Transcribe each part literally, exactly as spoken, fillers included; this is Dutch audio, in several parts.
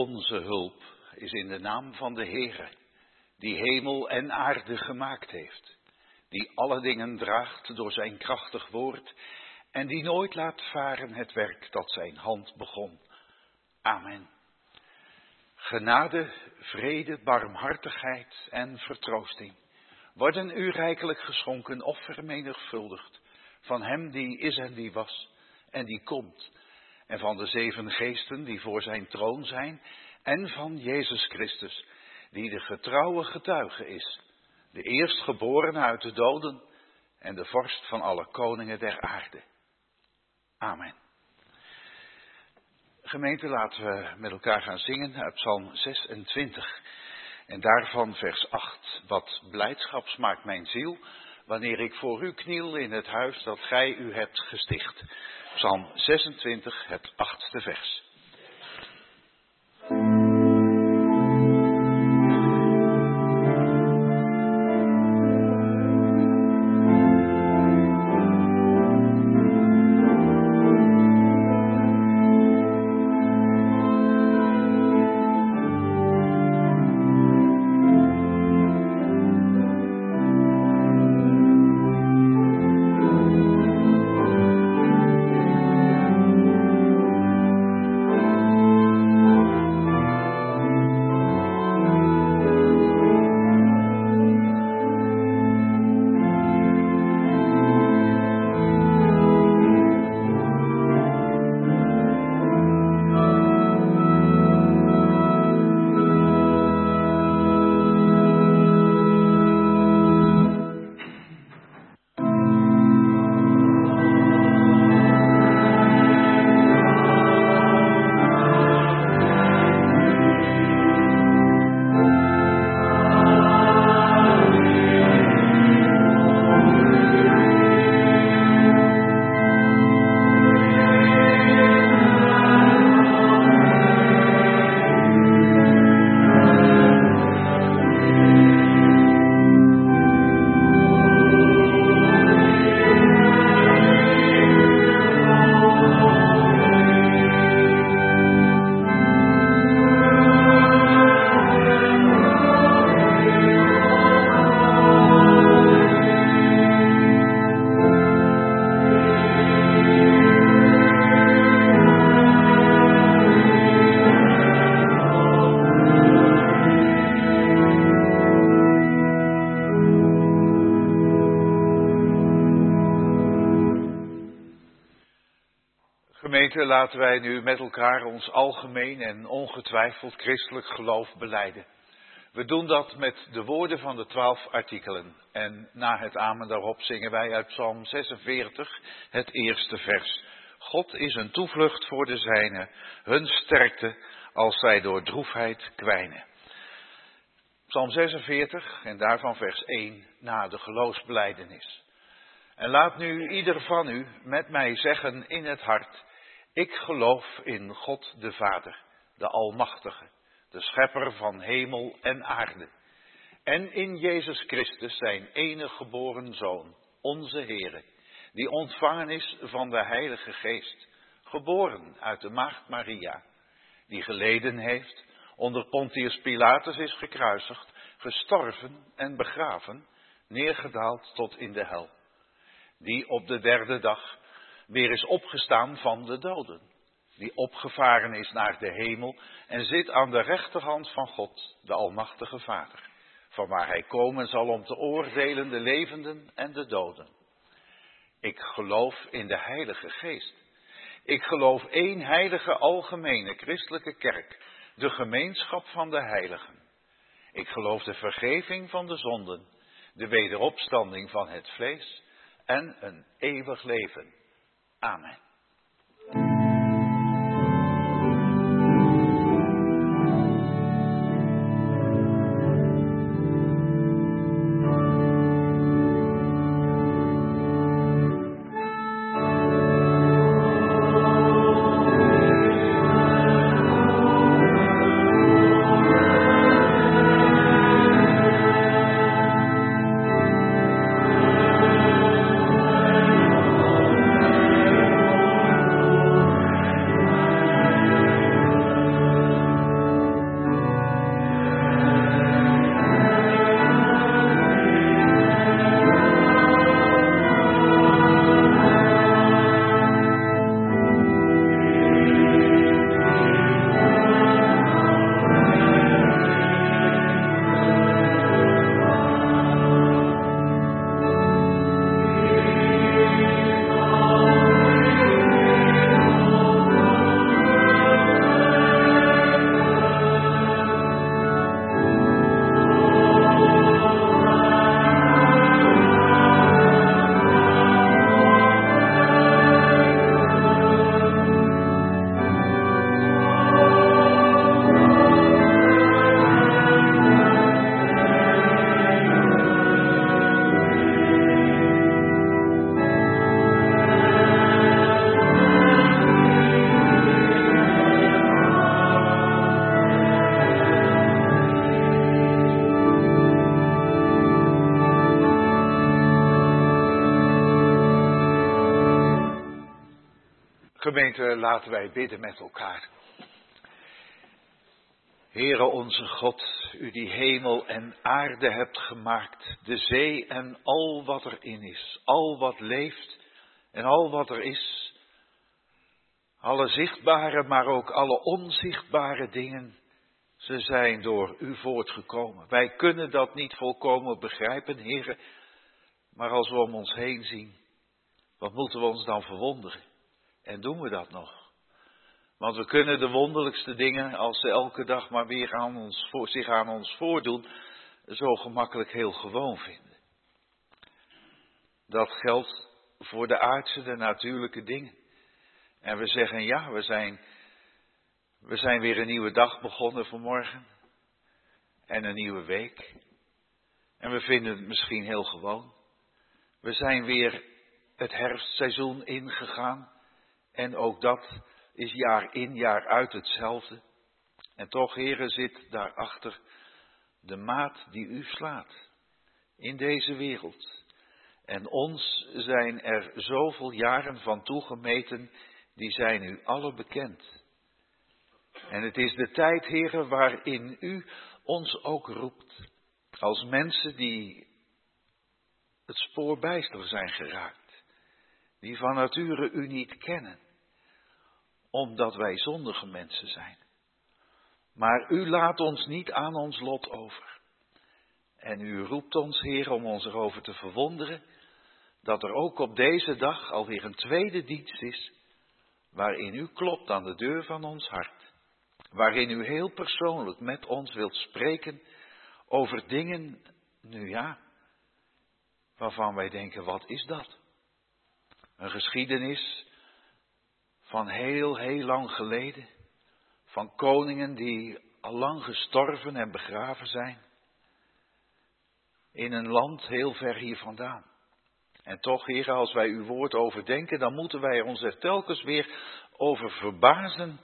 Onze hulp is in de naam van de Heere, die hemel en aarde gemaakt heeft, die alle dingen draagt door zijn krachtig woord en die nooit laat varen het werk dat zijn hand begon. Amen. Genade, vrede, barmhartigheid en vertroosting worden u rijkelijk geschonken of vermenigvuldigd van hem die is en die was en die komt, en van de zeven geesten die voor zijn troon zijn, en van Jezus Christus, die de getrouwe getuige is, de eerstgeborene uit de doden en de vorst van alle koningen der aarde. Amen. Gemeente, laten we met elkaar gaan zingen uit Psalm zesentwintig. En daarvan vers acht. Wat blijdschap smaakt mijn ziel, wanneer ik voor u kniel in het huis dat gij u hebt gesticht. Psalm zesentwintig, het achtste vers. Laten wij nu met elkaar ons algemeen en ongetwijfeld christelijk geloof belijden. We doen dat met de woorden van de twaalf artikelen. En na het amen daarop zingen wij uit Psalm zesenveertig het eerste vers. God is een toevlucht voor de zijnen, hun sterkte als zij door droefheid kwijnen. Psalm zesenveertig en daarvan vers één na de geloofsbelijdenis. En laat nu ieder van u met mij zeggen in het hart: ik geloof in God de Vader, de Almachtige, de Schepper van hemel en aarde. En in Jezus Christus, zijn enige geboren Zoon, onze Heere, die ontvangen is van de Heilige Geest, geboren uit de Maagd Maria, die geleden heeft, onder Pontius Pilatus is gekruisigd, gestorven en begraven, neergedaald tot in de hel, die op de derde dag weer is opgestaan van de doden, die opgevaren is naar de hemel en zit aan de rechterhand van God, de Almachtige Vader, vanwaar hij komen zal om te oordelen de levenden en de doden. Ik geloof in de Heilige Geest. Ik geloof één heilige algemene christelijke kerk, de gemeenschap van de heiligen. Ik geloof de vergeving van de zonden, de wederopstanding van het vlees en een eeuwig leven. Amen. Gemeente, laten wij bidden met elkaar. Heere onze God, u die hemel en aarde hebt gemaakt, de zee en al wat erin is, al wat leeft en al wat er is, alle zichtbare, maar ook alle onzichtbare dingen, ze zijn door u voortgekomen. Wij kunnen dat niet volkomen begrijpen, Heere, maar als we om ons heen zien, wat moeten we ons dan verwonderen? En doen we dat nog? Want we kunnen de wonderlijkste dingen, als ze elke dag maar weer aan ons, voor, zich aan ons voordoen, zo gemakkelijk heel gewoon vinden. Dat geldt voor de aardse, de natuurlijke dingen. En we zeggen, ja, we zijn, we zijn weer een nieuwe dag begonnen vanmorgen. En een nieuwe week. En we vinden het misschien heel gewoon. We zijn weer het herfstseizoen ingegaan. En ook dat is jaar in, jaar uit hetzelfde. En toch, Heere, zit daarachter de maat die u slaat in deze wereld. En ons zijn er zoveel jaren van toegemeten, die zijn u alle bekend. En het is de tijd, Heere, waarin u ons ook roept, als mensen die het spoor bijster zijn geraakt, die van nature u niet kennen, omdat wij zondige mensen zijn. Maar u laat ons niet aan ons lot over. En u roept ons, Heer, om ons erover te verwonderen, dat er ook op deze dag alweer een tweede dienst is, waarin u klopt aan de deur van ons hart. Waarin u heel persoonlijk met ons wilt spreken over dingen, nu ja, waarvan wij denken, wat is dat? Een geschiedenis van heel, heel lang geleden. Van koningen die al lang gestorven en begraven zijn. In een land heel ver hier vandaan. En toch, Heer, als wij uw woord overdenken, dan moeten wij ons er telkens weer over verbazen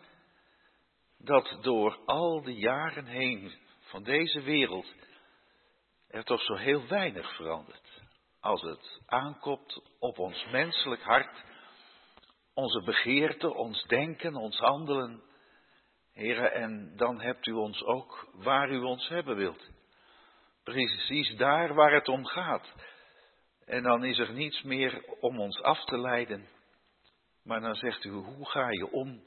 dat door al die jaren heen van deze wereld er toch zo heel weinig verandert. Als het aankomt op ons menselijk hart, onze begeerte, ons denken, ons handelen. Heere, en dan hebt u ons ook waar u ons hebben wilt. Precies daar waar het om gaat. En dan is er niets meer om ons af te leiden. Maar dan zegt u, hoe ga je om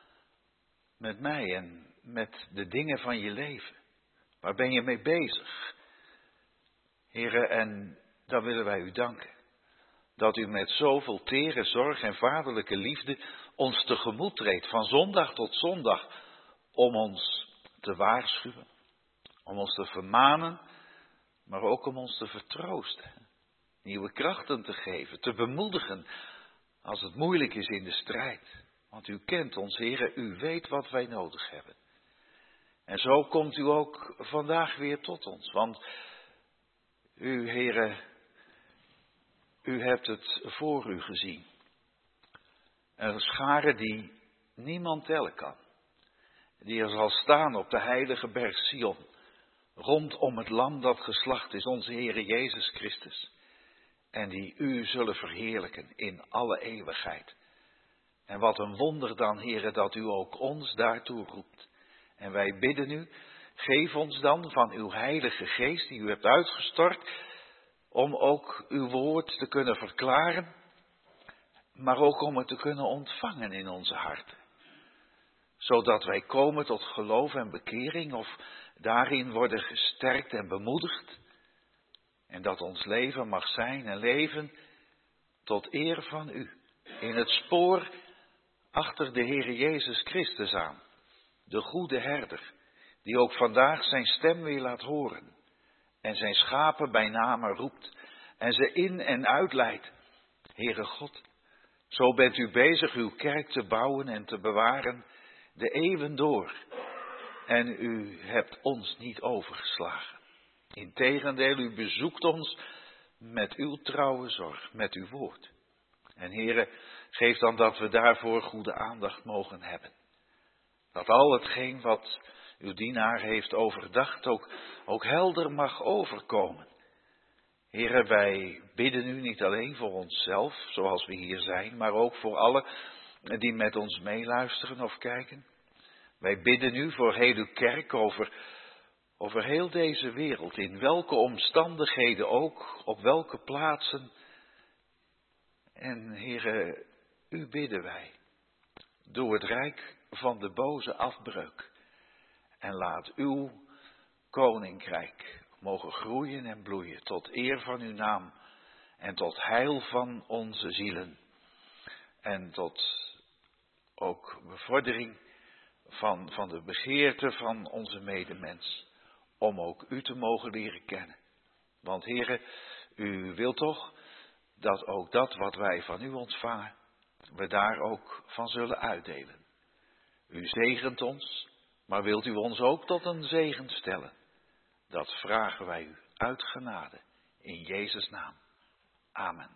met mij en met de dingen van je leven? Waar ben je mee bezig? Heere, en dan willen wij u danken. Dat u met zoveel tere zorg en vaderlijke liefde ons tegemoet treedt van zondag tot zondag. Om ons te waarschuwen, om ons te vermanen, maar ook om ons te vertroosten. Nieuwe krachten te geven, te bemoedigen als het moeilijk is in de strijd. Want u kent ons, Heere, u weet wat wij nodig hebben. En zo komt u ook vandaag weer tot ons. Want u, Heere, u hebt het voor u gezien. Een schare die niemand tellen kan. Die er zal staan op de heilige berg Sion. Rondom het lam dat geslacht is, onze Heere Jezus Christus. En die u zullen verheerlijken in alle eeuwigheid. En wat een wonder dan, Heere, dat u ook ons daartoe roept. En wij bidden u, geef ons dan van uw heilige geest die u hebt uitgestort, om ook uw woord te kunnen verklaren, maar ook om het te kunnen ontvangen in onze harten. Zodat wij komen tot geloof en bekering of daarin worden gesterkt en bemoedigd. En dat ons leven mag zijn een leven tot eer van u. In het spoor achter de Heere Jezus Christus aan. De goede herder, die ook vandaag zijn stem weer laat horen. En zijn schapen bij name roept. En ze in en uitleidt. Heere God, zo bent u bezig uw kerk te bouwen en te bewaren de eeuwen door. En u hebt ons niet overgeslagen. Integendeel, u bezoekt ons met uw trouwe zorg, met uw woord. En Heere, geef dan dat we daarvoor goede aandacht mogen hebben. Dat al hetgeen wat uw dienaar heeft overdacht ook, ook helder mag overkomen. Heere, wij bidden u niet alleen voor onszelf, zoals we hier zijn, maar ook voor alle die met ons meeluisteren of kijken. Wij bidden u voor heel uw kerk over, over heel deze wereld, in welke omstandigheden ook, op welke plaatsen. En Heere, u bidden wij, doe het rijk van de boze afbreuk. En laat uw koninkrijk mogen groeien en bloeien tot eer van uw naam en tot heil van onze zielen. En tot ook bevordering van, van de begeerte van onze medemens, om ook u te mogen leren kennen. Want Heere, u wilt toch dat ook dat wat wij van u ontvangen, we daar ook van zullen uitdelen. U zegent ons, maar wilt u ons ook tot een zegen stellen? Dat vragen wij u uit genade, in Jezus' naam. Amen.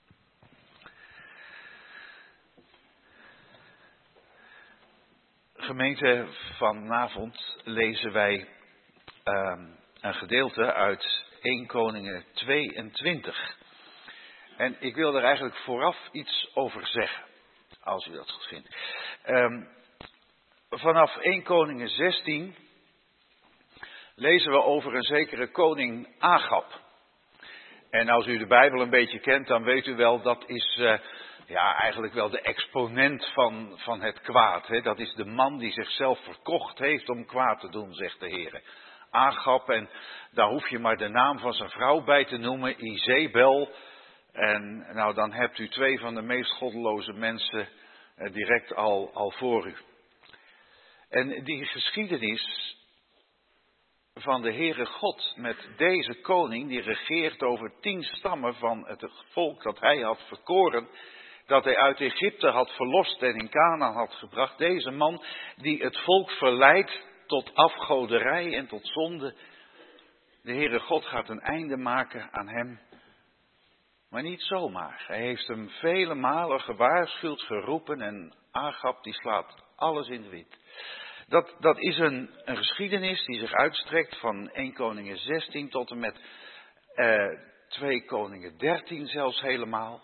Gemeente, vanavond lezen wij um, een gedeelte uit Eerste Koningen tweeëntwintig. En ik wil er eigenlijk vooraf iets over zeggen, als u dat goed vindt. Um, vanaf Eerste Koningen zestien lezen we over een zekere koning Agab. En als u de Bijbel een beetje kent, dan weet u wel, dat is uh, ja, eigenlijk wel de exponent van, van het kwaad. Hè? Dat is de man die zichzelf verkocht heeft om kwaad te doen, zegt de Heer. Agab, en daar hoef je maar de naam van zijn vrouw bij te noemen, Izebel. En nou, dan hebt u twee van de meest goddeloze mensen uh, direct al, al voor u. En die geschiedenis van de Heere God met deze koning, die regeert over tien stammen van het volk dat hij had verkoren, dat hij uit Egypte had verlost en in Kanaan had gebracht. Deze man die het volk verleidt tot afgoderij en tot zonde. De Heere God gaat een einde maken aan hem. Maar niet zomaar. Hij heeft hem vele malen gewaarschuwd, geroepen en Agab die slaat alles in de wind. Dat, dat is een, een geschiedenis die zich uitstrekt van Eerste Koningen zestien tot en met eh, Tweede Koningen dertien zelfs helemaal.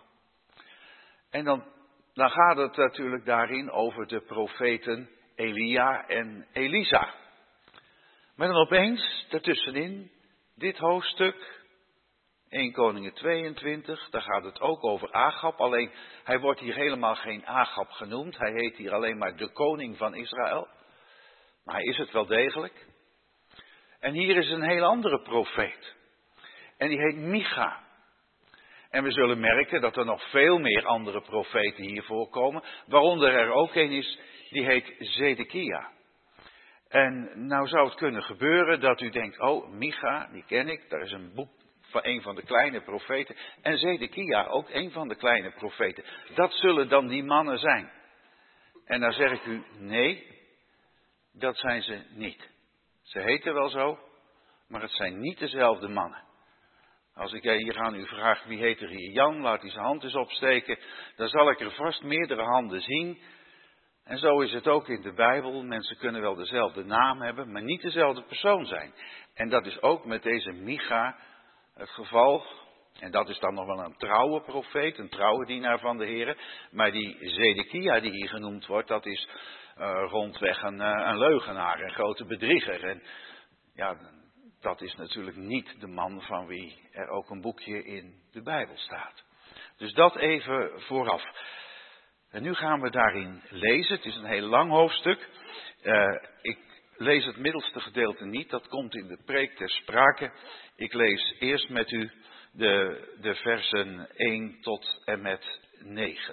En dan, dan gaat het natuurlijk daarin over de profeten Elia en Elisa. Maar dan opeens, daartussenin, dit hoofdstuk, Eerste Koningen tweeëntwintig, daar gaat het ook over Agab. Alleen, hij wordt hier helemaal geen Agab genoemd. Hij heet hier alleen maar de koning van Israël. Maar hij is het wel degelijk. En hier is een heel andere profeet. En die heet Micha. En we zullen merken dat er nog veel meer andere profeten hier voorkomen. Waaronder er ook een is, die heet Zedekia. En nou zou het kunnen gebeuren dat u denkt, oh, Micha, die ken ik. Daar is een boek van een van de kleine profeten. En Zedekia, ook een van de kleine profeten. Dat zullen dan die mannen zijn. En dan zeg ik u, nee. Dat zijn ze niet. Ze heten wel zo, maar het zijn niet dezelfde mannen. Als ik hier aan u vraag, wie heet er hier Jan, laat hij zijn hand eens opsteken. Dan zal ik er vast meerdere handen zien. En zo is het ook in de Bijbel. Mensen kunnen wel dezelfde naam hebben, maar niet dezelfde persoon zijn. En dat is ook met deze Micha het geval. En dat is dan nog wel een trouwe profeet, een trouwe dienaar van de Heer. Maar die Zedekia die hier genoemd wordt, dat is uh, rondweg een, uh, een leugenaar, een grote bedrieger. En ja, dat is natuurlijk niet de man van wie er ook een boekje in de Bijbel staat. Dus dat even vooraf. En nu gaan we daarin lezen. Het is een heel lang hoofdstuk. Uh, ik lees het middelste gedeelte niet, dat komt in de preek ter sprake. Ik lees eerst met u de, de versen één tot en met negen.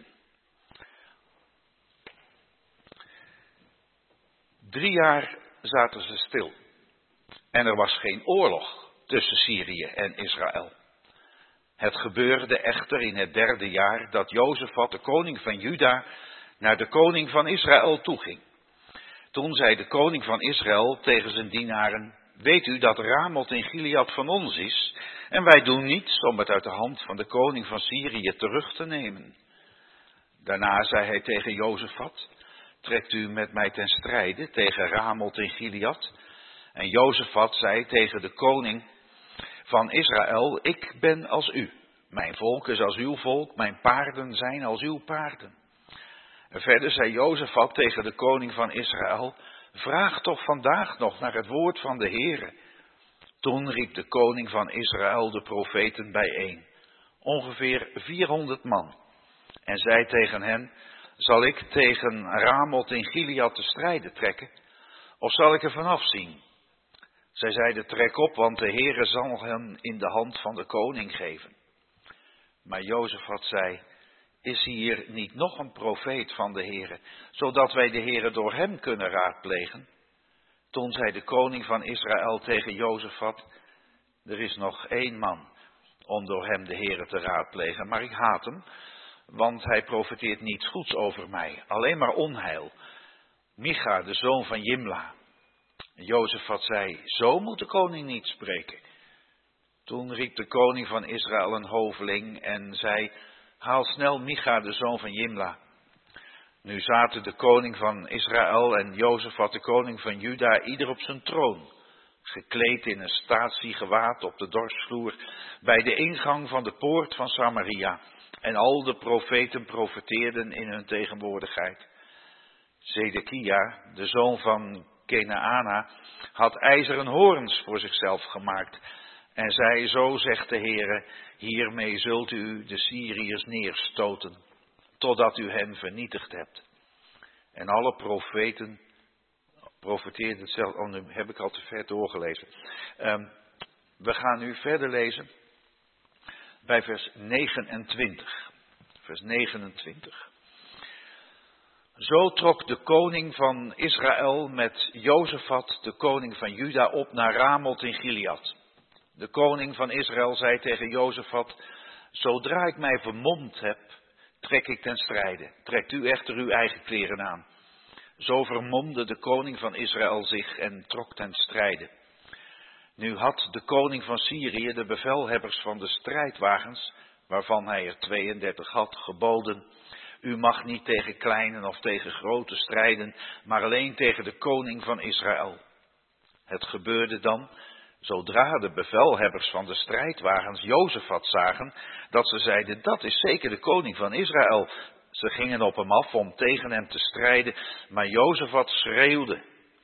Drie jaar zaten ze stil. En er was geen oorlog tussen Syrië en Israël. Het gebeurde echter in het derde jaar dat Jozefat, de koning van Juda, naar de koning van Israël toeging. Toen zei de koning van Israël tegen zijn dienaren: weet u dat Ramoth in Gilead van ons is, en wij doen niets om het uit de hand van de koning van Syrië terug te nemen. Daarna zei hij tegen Jozefat: trekt u met mij ten strijde tegen Ramoth in Gilead? En Jozefat zei tegen de koning van Israël: ik ben als u. Mijn volk is als uw volk, mijn paarden zijn als uw paarden. En verder zei Jozefat tegen de koning van Israël: vraag toch vandaag nog naar het woord van de Heere. Toen riep de koning van Israël de profeten bijeen, ongeveer vierhonderd man, en zei tegen hen: zal ik tegen Ramoth in Gilead te strijden trekken, of zal ik er vanaf zien? Zij zeiden: trek op, want de Heere zal hem in de hand van de koning geven. Maar Jozefat zei: is hier niet nog een profeet van de Heere, zodat wij de Heere door hem kunnen raadplegen? Toen zei de koning van Israël tegen Jozefat: er is nog één man om door hem de Heere te raadplegen, maar ik haat hem, want hij profeteert niets goeds over mij, alleen maar onheil. Micha, de zoon van Jimla. Jozefat zei: zo moet de koning niet spreken. Toen riep de koning van Israël een hoveling en zei: haal snel Micha, de zoon van Jimla. Nu zaten de koning van Israël en Jozefat, de koning van Juda, ieder op zijn troon, gekleed in een statiegewaad op de dorsvloer, bij de ingang van de poort van Samaria. En al de profeten profeteerden in hun tegenwoordigheid. Zedekia, de zoon van Kenaana, had ijzeren hoorns voor zichzelf gemaakt. En zei: zo zegt de Heere, hiermee zult u de Syriërs neerstoten, totdat u hen vernietigd hebt. En alle profeten profeteerden hetzelfde. Oh, nu heb ik al te ver doorgelezen. Um, we gaan nu verder lezen bij vers negenentwintig. Vers negenentwintig. Zo trok de koning van Israël met Jozefat, de koning van Juda, op naar Ramoth in Gilead. De koning van Israël zei tegen Jozefat: zodra ik mij vermomd heb, trek ik ten strijde. Trekt u echter uw eigen kleren aan. Zo vermomde de koning van Israël zich en trok ten strijde. Nu had de koning van Syrië de bevelhebbers van de strijdwagens, waarvan hij er tweeëndertig had, geboden: u mag niet tegen kleinen of tegen grote strijden, maar alleen tegen de koning van Israël. Het gebeurde dan, zodra de bevelhebbers van de strijdwagens Jozefat zagen, dat ze zeiden: dat is zeker de koning van Israël. Ze gingen op hem af om tegen hem te strijden, maar Jozefat schreeuwde.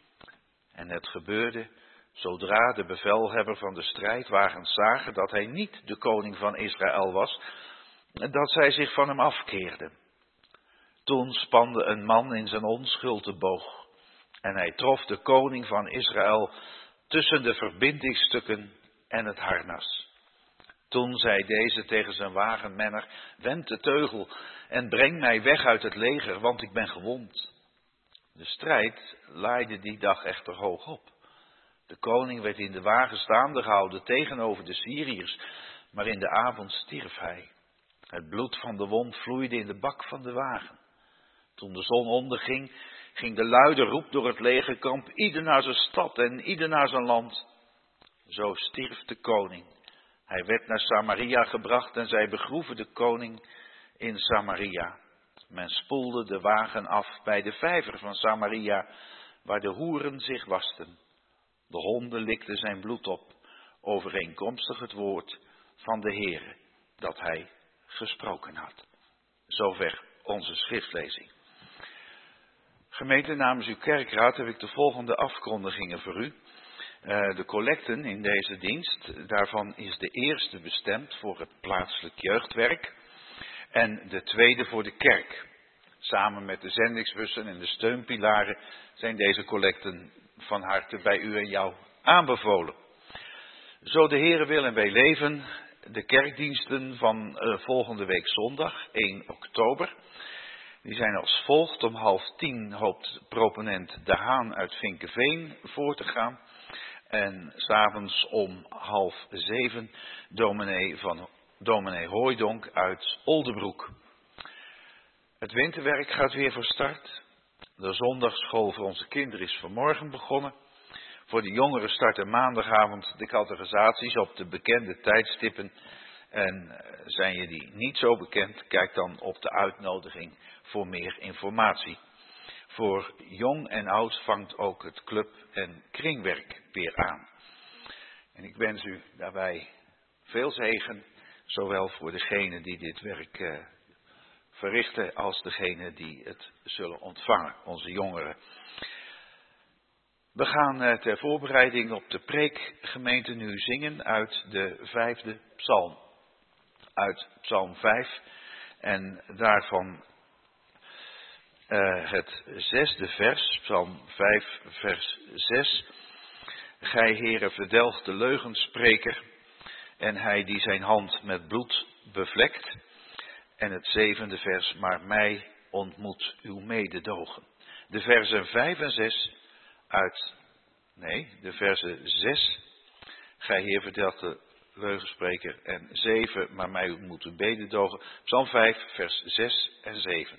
En het gebeurde, zodra de bevelhebber van de strijdwagens zagen dat hij niet de koning van Israël was, dat zij zich van hem afkeerden. Toen spande een man in zijn onschuld de boog, en hij trof de koning van Israël tussen de verbindingsstukken en het harnas. Toen zei deze tegen zijn wagenmenner: wend de teugel en breng mij weg uit het leger, want ik ben gewond. De strijd laaide die dag echter hoog op. De koning werd in de wagen staande gehouden tegenover de Syriërs, maar in de avond stierf hij. Het bloed van de wond vloeide in de bak van de wagen. Toen de zon onderging, ging de luide roep door het legerkamp: ieder naar zijn stad en ieder naar zijn land. Zo stierf de koning. Hij werd naar Samaria gebracht en zij begroeven de koning in Samaria. Men spoelde de wagen af bij de vijver van Samaria, waar de hoeren zich wasten. De honden likten zijn bloed op, overeenkomstig het woord van de Heere dat hij gesproken had. Zover onze schriftlezing. Gemeente, namens uw kerkraad heb ik de volgende afkondigingen voor u. Uh, de collecten in deze dienst, daarvan is de eerste bestemd voor het plaatselijk jeugdwerk en de tweede voor de kerk. Samen met de zendingsbussen en de steunpilaren zijn deze collecten van harte bij u en jou aanbevolen. Zo de Heere wil en wij leven, de kerkdiensten van uh, volgende week zondag, één oktober. Die zijn als volgt: om half tien hoopt proponent De Haan uit Vinkeveen voor te gaan. En 's avonds om half zeven dominee, van, dominee Hooijdonk uit Oldebroek. Het winterwerk gaat weer van start. De zondagschool voor onze kinderen is vanmorgen begonnen. Voor de jongeren starten maandagavond de catechisaties op de bekende tijdstippen. En zijn je die niet zo bekend, kijk dan op de uitnodiging voor meer informatie. Voor jong en oud vangt ook het club- en kringwerk weer aan. En ik wens u daarbij veel zegen, zowel voor degenen die dit werk uh, verrichten als degene die het zullen ontvangen, onze jongeren. We gaan ter voorbereiding op de preekgemeente nu zingen uit de vijfde psalm. Uit psalm vijf en daarvan uh, het zesde vers, psalm vijf vers zes. Gij Heere verdelgt de leugenspreker en hij die zijn hand met bloed bevlekt. En het zevende vers, maar mij ontmoet uw mededogen. De versen vijf en zes uit, nee, de versen zes, gij Heer verdelgt de leugenspreker en zeven, maar mij ontmoet uw mededogen. Psalm vijf, vers zes en zeven.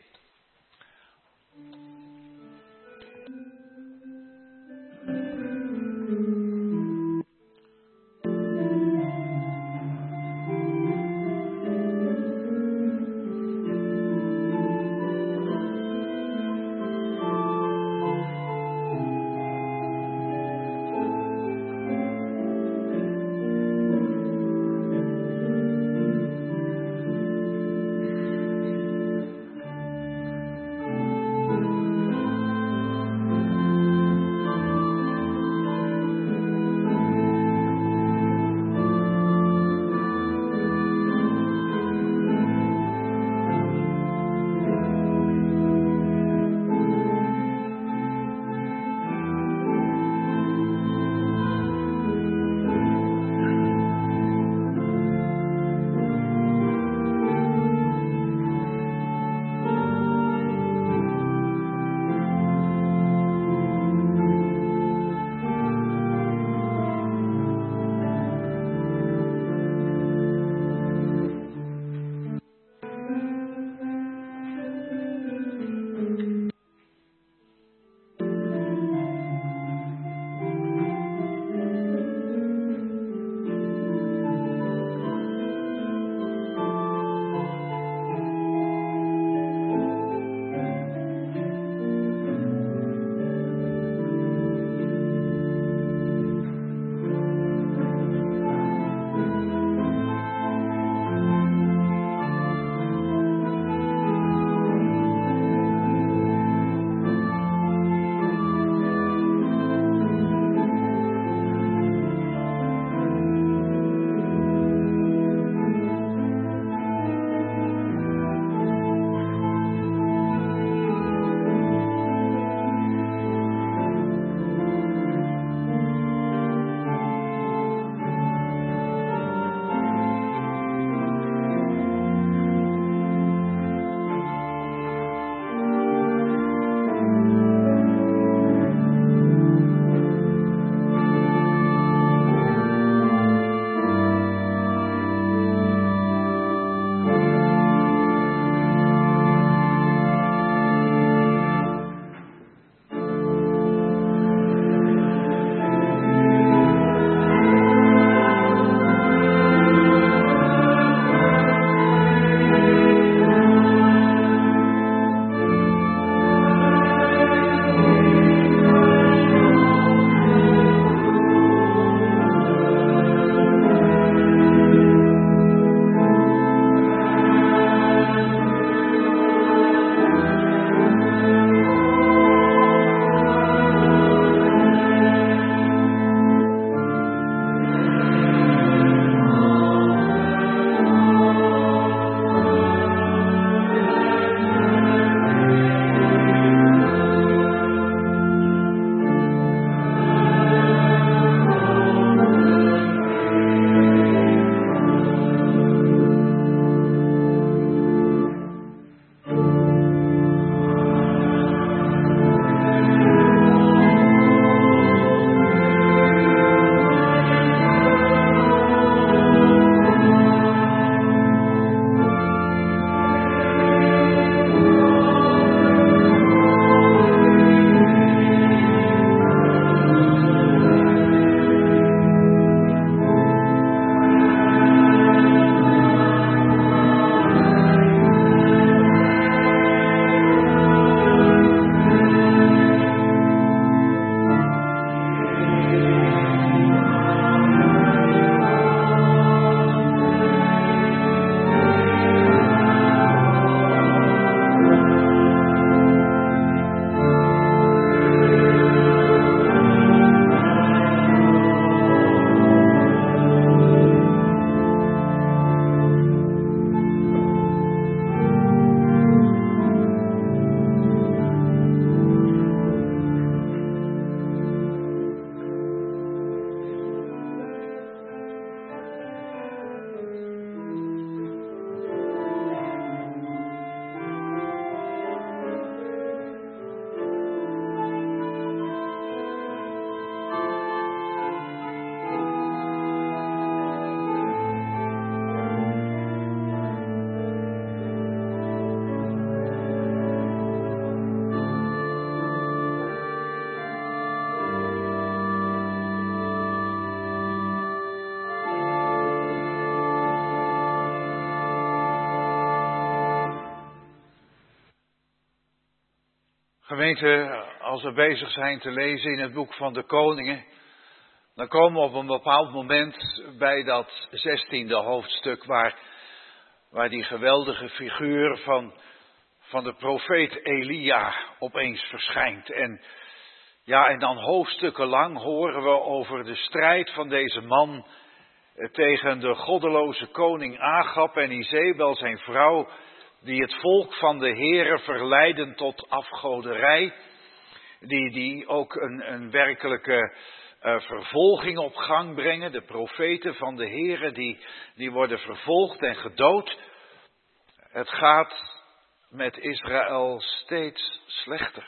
Gemeente, als we bezig zijn te lezen in het boek van de Koningen, dan komen we op een bepaald moment bij dat zestiende hoofdstuk waar, waar die geweldige figuur van, van de profeet Elia opeens verschijnt. En, ja, en dan hoofdstukken lang horen we over de strijd van deze man tegen de goddeloze koning Agab en Izebel, zijn vrouw, die het volk van de Heere verleiden tot afgoderij, die, die ook een, een werkelijke uh, vervolging op gang brengen. De profeten van de Heere, die, die worden vervolgd en gedood. Het gaat met Israël steeds slechter.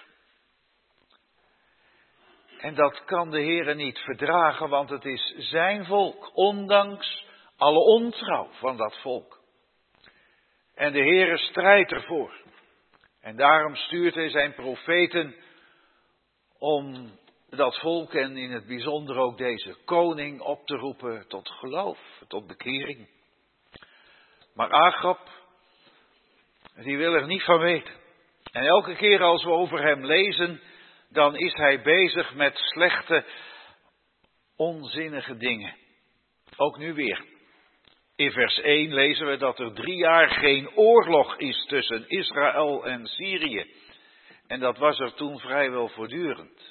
En dat kan de Heere niet verdragen, want het is zijn volk, ondanks alle ontrouw van dat volk. En de Heere strijdt ervoor. En daarom stuurt hij zijn profeten om dat volk en in het bijzonder ook deze koning op te roepen tot geloof, tot bekering. Maar Agab, die wil er niet van weten. En elke keer als we over hem lezen, dan is hij bezig met slechte, onzinnige dingen. Ook nu weer. In vers één lezen we dat er drie jaar geen oorlog is tussen Israël en Syrië. En dat was er toen vrijwel voortdurend.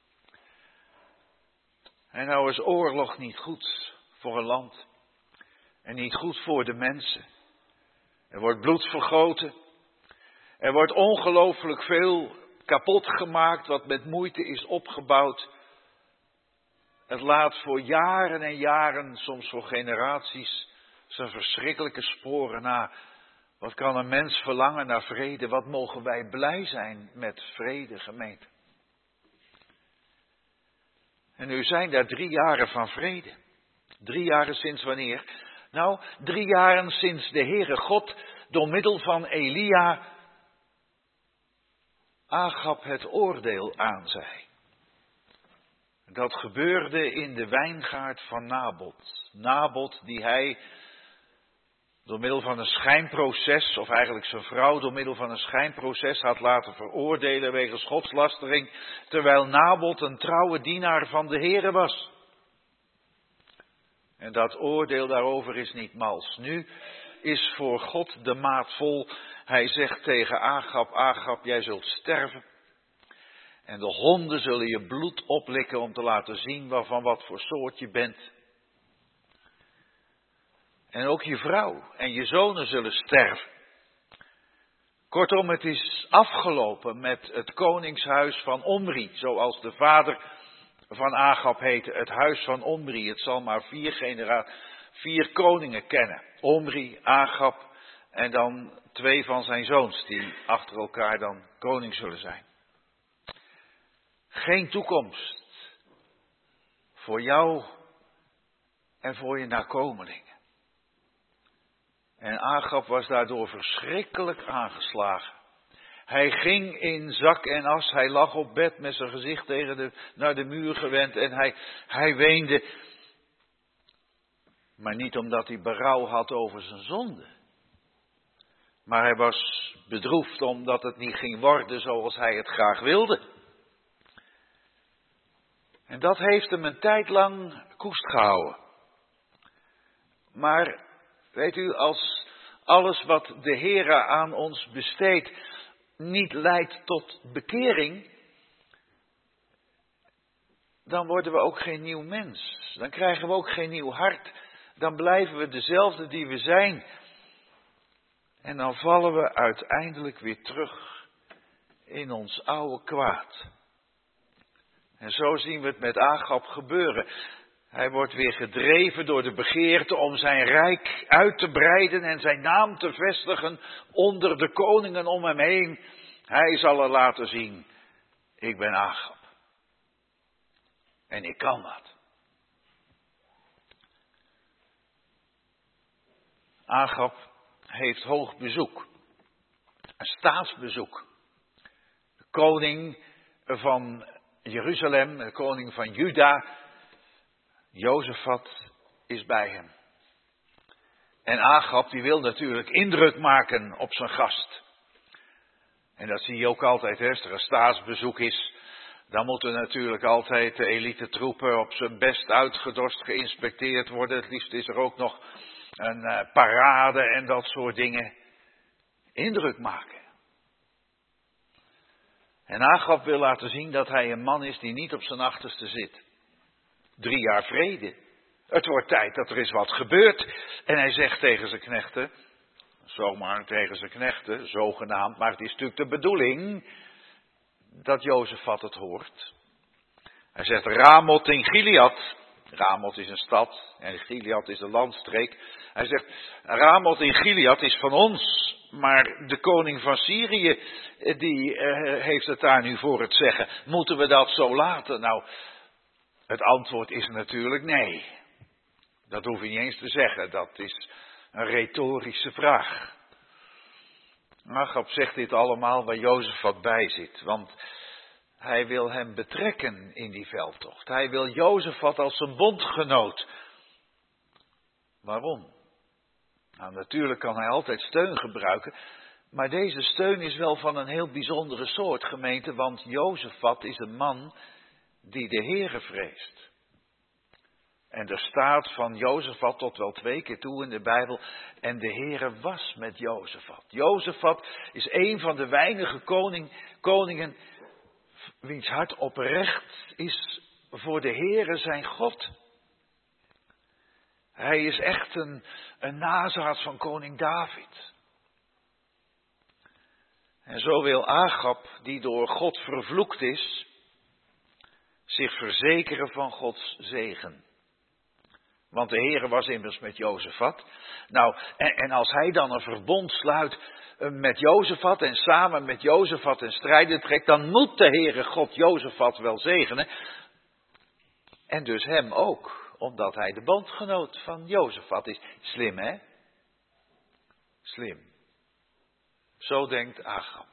En nou is oorlog niet goed voor een land. En niet goed voor de mensen. Er wordt bloed vergoten. Er wordt ongelooflijk veel kapot gemaakt wat met moeite is opgebouwd. Het laat voor jaren en jaren, soms voor generaties, zijn verschrikkelijke sporen na. Wat kan een mens verlangen naar vrede? Wat mogen wij blij zijn met vrede, gemeente? En nu zijn daar drie jaren van vrede. Drie jaren sinds wanneer? Nou, drie jaren sinds de Heere God door middel van Elia Agab het oordeel aanzei. Dat gebeurde in de wijngaard van Nabot. Nabot die hij door middel van een schijnproces, of eigenlijk zijn vrouw door middel van een schijnproces had laten veroordelen wegens godslastering, terwijl Nabot een trouwe dienaar van de Heere was. En dat oordeel daarover is niet mals. Nu is voor God de maat vol. Hij zegt tegen Agab, Agab, jij zult sterven. En de honden zullen je bloed oplikken om te laten zien waarvan wat voor soort je bent. En ook je vrouw en je zonen zullen sterven. Kortom, het is afgelopen met het koningshuis van Omri, zoals de vader van Agab heette, het huis van Omri. Het zal maar vier generaties, vier koningen kennen. Omri, Agab en dan twee van zijn zoons die achter elkaar dan koning zullen zijn. Geen toekomst voor jou en voor je nakomelingen. En Agab was daardoor verschrikkelijk aangeslagen. Hij ging in zak en as, hij lag op bed met zijn gezicht tegen de, naar de muur gewend en hij, hij weende. Maar niet omdat hij berouw had over zijn zonde. Maar hij was bedroefd omdat het niet ging worden zoals hij het graag wilde. En dat heeft hem een tijd lang koest gehouden. Maar weet u, als alles wat de Heere aan ons besteedt niet leidt tot bekering, dan worden we ook geen nieuw mens. Dan krijgen we ook geen nieuw hart. Dan blijven we dezelfde die we zijn. En dan vallen we uiteindelijk weer terug in ons oude kwaad. En zo zien we het met Agab gebeuren. Hij wordt weer gedreven door de begeerte om zijn rijk uit te breiden en zijn naam te vestigen onder de koningen om hem heen. Hij zal er laten zien, ik ben Agab. En ik kan dat. Agab heeft hoog bezoek. Een staatsbezoek. De koning van Jeruzalem, de koning van Juda, Jozefat, is bij hem. En Agab die wil natuurlijk indruk maken op zijn gast. En dat zie je ook altijd, hè, als er een staatsbezoek is. Dan moeten natuurlijk altijd de elite troepen op zijn best uitgedost geïnspecteerd worden. Het liefst is er ook nog een uh, parade en dat soort dingen. Indruk maken. En Agab wil laten zien dat hij een man is die niet op zijn achterste zit. Drie jaar vrede. Het wordt tijd dat er eens wat gebeurt. En hij zegt tegen zijn knechten, zomaar tegen zijn knechten, zogenaamd, maar het is natuurlijk de bedoeling dat Jozefat het hoort. Hij zegt, Ramoth in Gilead. Ramoth is een stad en Gilead is een landstreek. Hij zegt, Ramoth in Gilead is van ons. Maar de koning van Syrië, die uh, heeft het daar nu voor het zeggen. Moeten we dat zo laten? Nou, het antwoord is natuurlijk nee. Dat hoef je niet eens te zeggen. Dat is een retorische vraag. Agab zegt dit allemaal waar Jozefat bij zit. Want hij wil hem betrekken in die veldtocht. Hij wil Jozefat als zijn bondgenoot. Waarom? Nou, natuurlijk kan hij altijd steun gebruiken. Maar deze steun is wel van een heel bijzondere soort, gemeente. Want Jozefat is een man die de Heere vreest. En er staat van Jozefat tot wel twee keer toe in de Bijbel. En de Heere was met Jozefat. Jozefat is een van de weinige koning, koningen wiens hart oprecht is voor de Heere zijn God. Hij is echt een, een nazaat van koning David. En zo wil Agab, die door God vervloekt is, zich verzekeren van Gods zegen. Want de Heere was immers met Jozefat. Nou, en, en als hij dan een verbond sluit met Jozefat en samen met Jozefat een strijden trekt, dan moet de Heere God Jozefat wel zegenen. En dus hem ook, omdat hij de bondgenoot van Jozefat is. Slim, hè? Slim. Zo denkt Agab.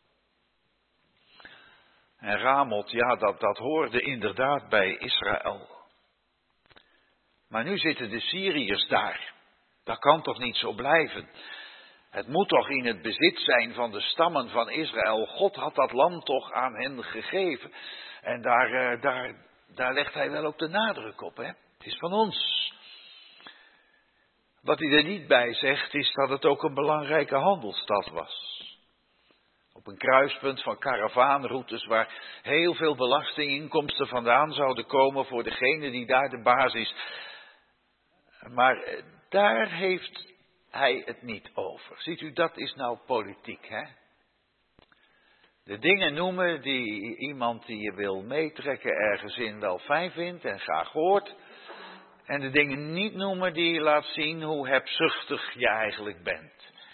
En Ramoth, ja, dat, dat hoorde inderdaad bij Israël. Maar nu zitten de Syriërs daar. Dat kan toch niet zo blijven? Het moet toch in het bezit zijn van de stammen van Israël. God had dat land toch aan hen gegeven. En daar, daar, daar legt hij wel ook de nadruk op, hè? Het is van ons. Wat hij er niet bij zegt, is dat het ook een belangrijke handelsstad was. Op een kruispunt van karavaanroutes waar heel veel belastinginkomsten vandaan zouden komen voor degene die daar de baas is. Maar daar heeft hij het niet over. Ziet u, dat is nou politiek, hè? De dingen noemen die iemand die je wil meetrekken ergens in wel fijn vindt en graag hoort. En de dingen niet noemen die laat zien hoe hebzuchtig je eigenlijk bent.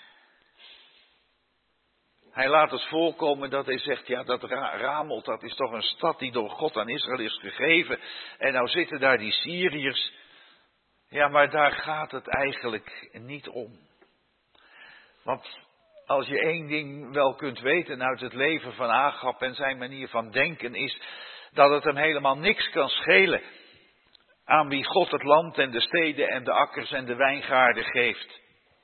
Hij laat het voorkomen dat hij zegt, ja, dat Ra- Ramoth, dat is toch een stad die door God aan Israël is gegeven. En nou zitten daar die Syriërs. Ja, maar daar gaat het eigenlijk niet om. Want als je één ding wel kunt weten uit het leven van Agab en zijn manier van denken, is dat het hem helemaal niks kan schelen aan wie God het land en de steden en de akkers en de wijngaarden geeft.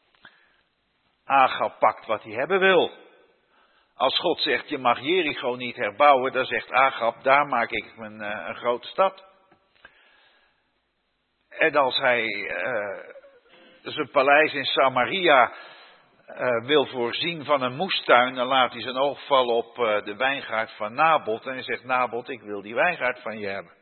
Agab pakt wat hij hebben wil. Als God zegt, je mag Jericho niet herbouwen, dan zegt Agab, daar maak ik een, een grote stad. En als hij uh, zijn paleis in Samaria uh, wil voorzien van een moestuin, dan laat hij zijn oog vallen op uh, de wijngaard van Naboth. En hij zegt, Naboth, ik wil die wijngaard van je hebben.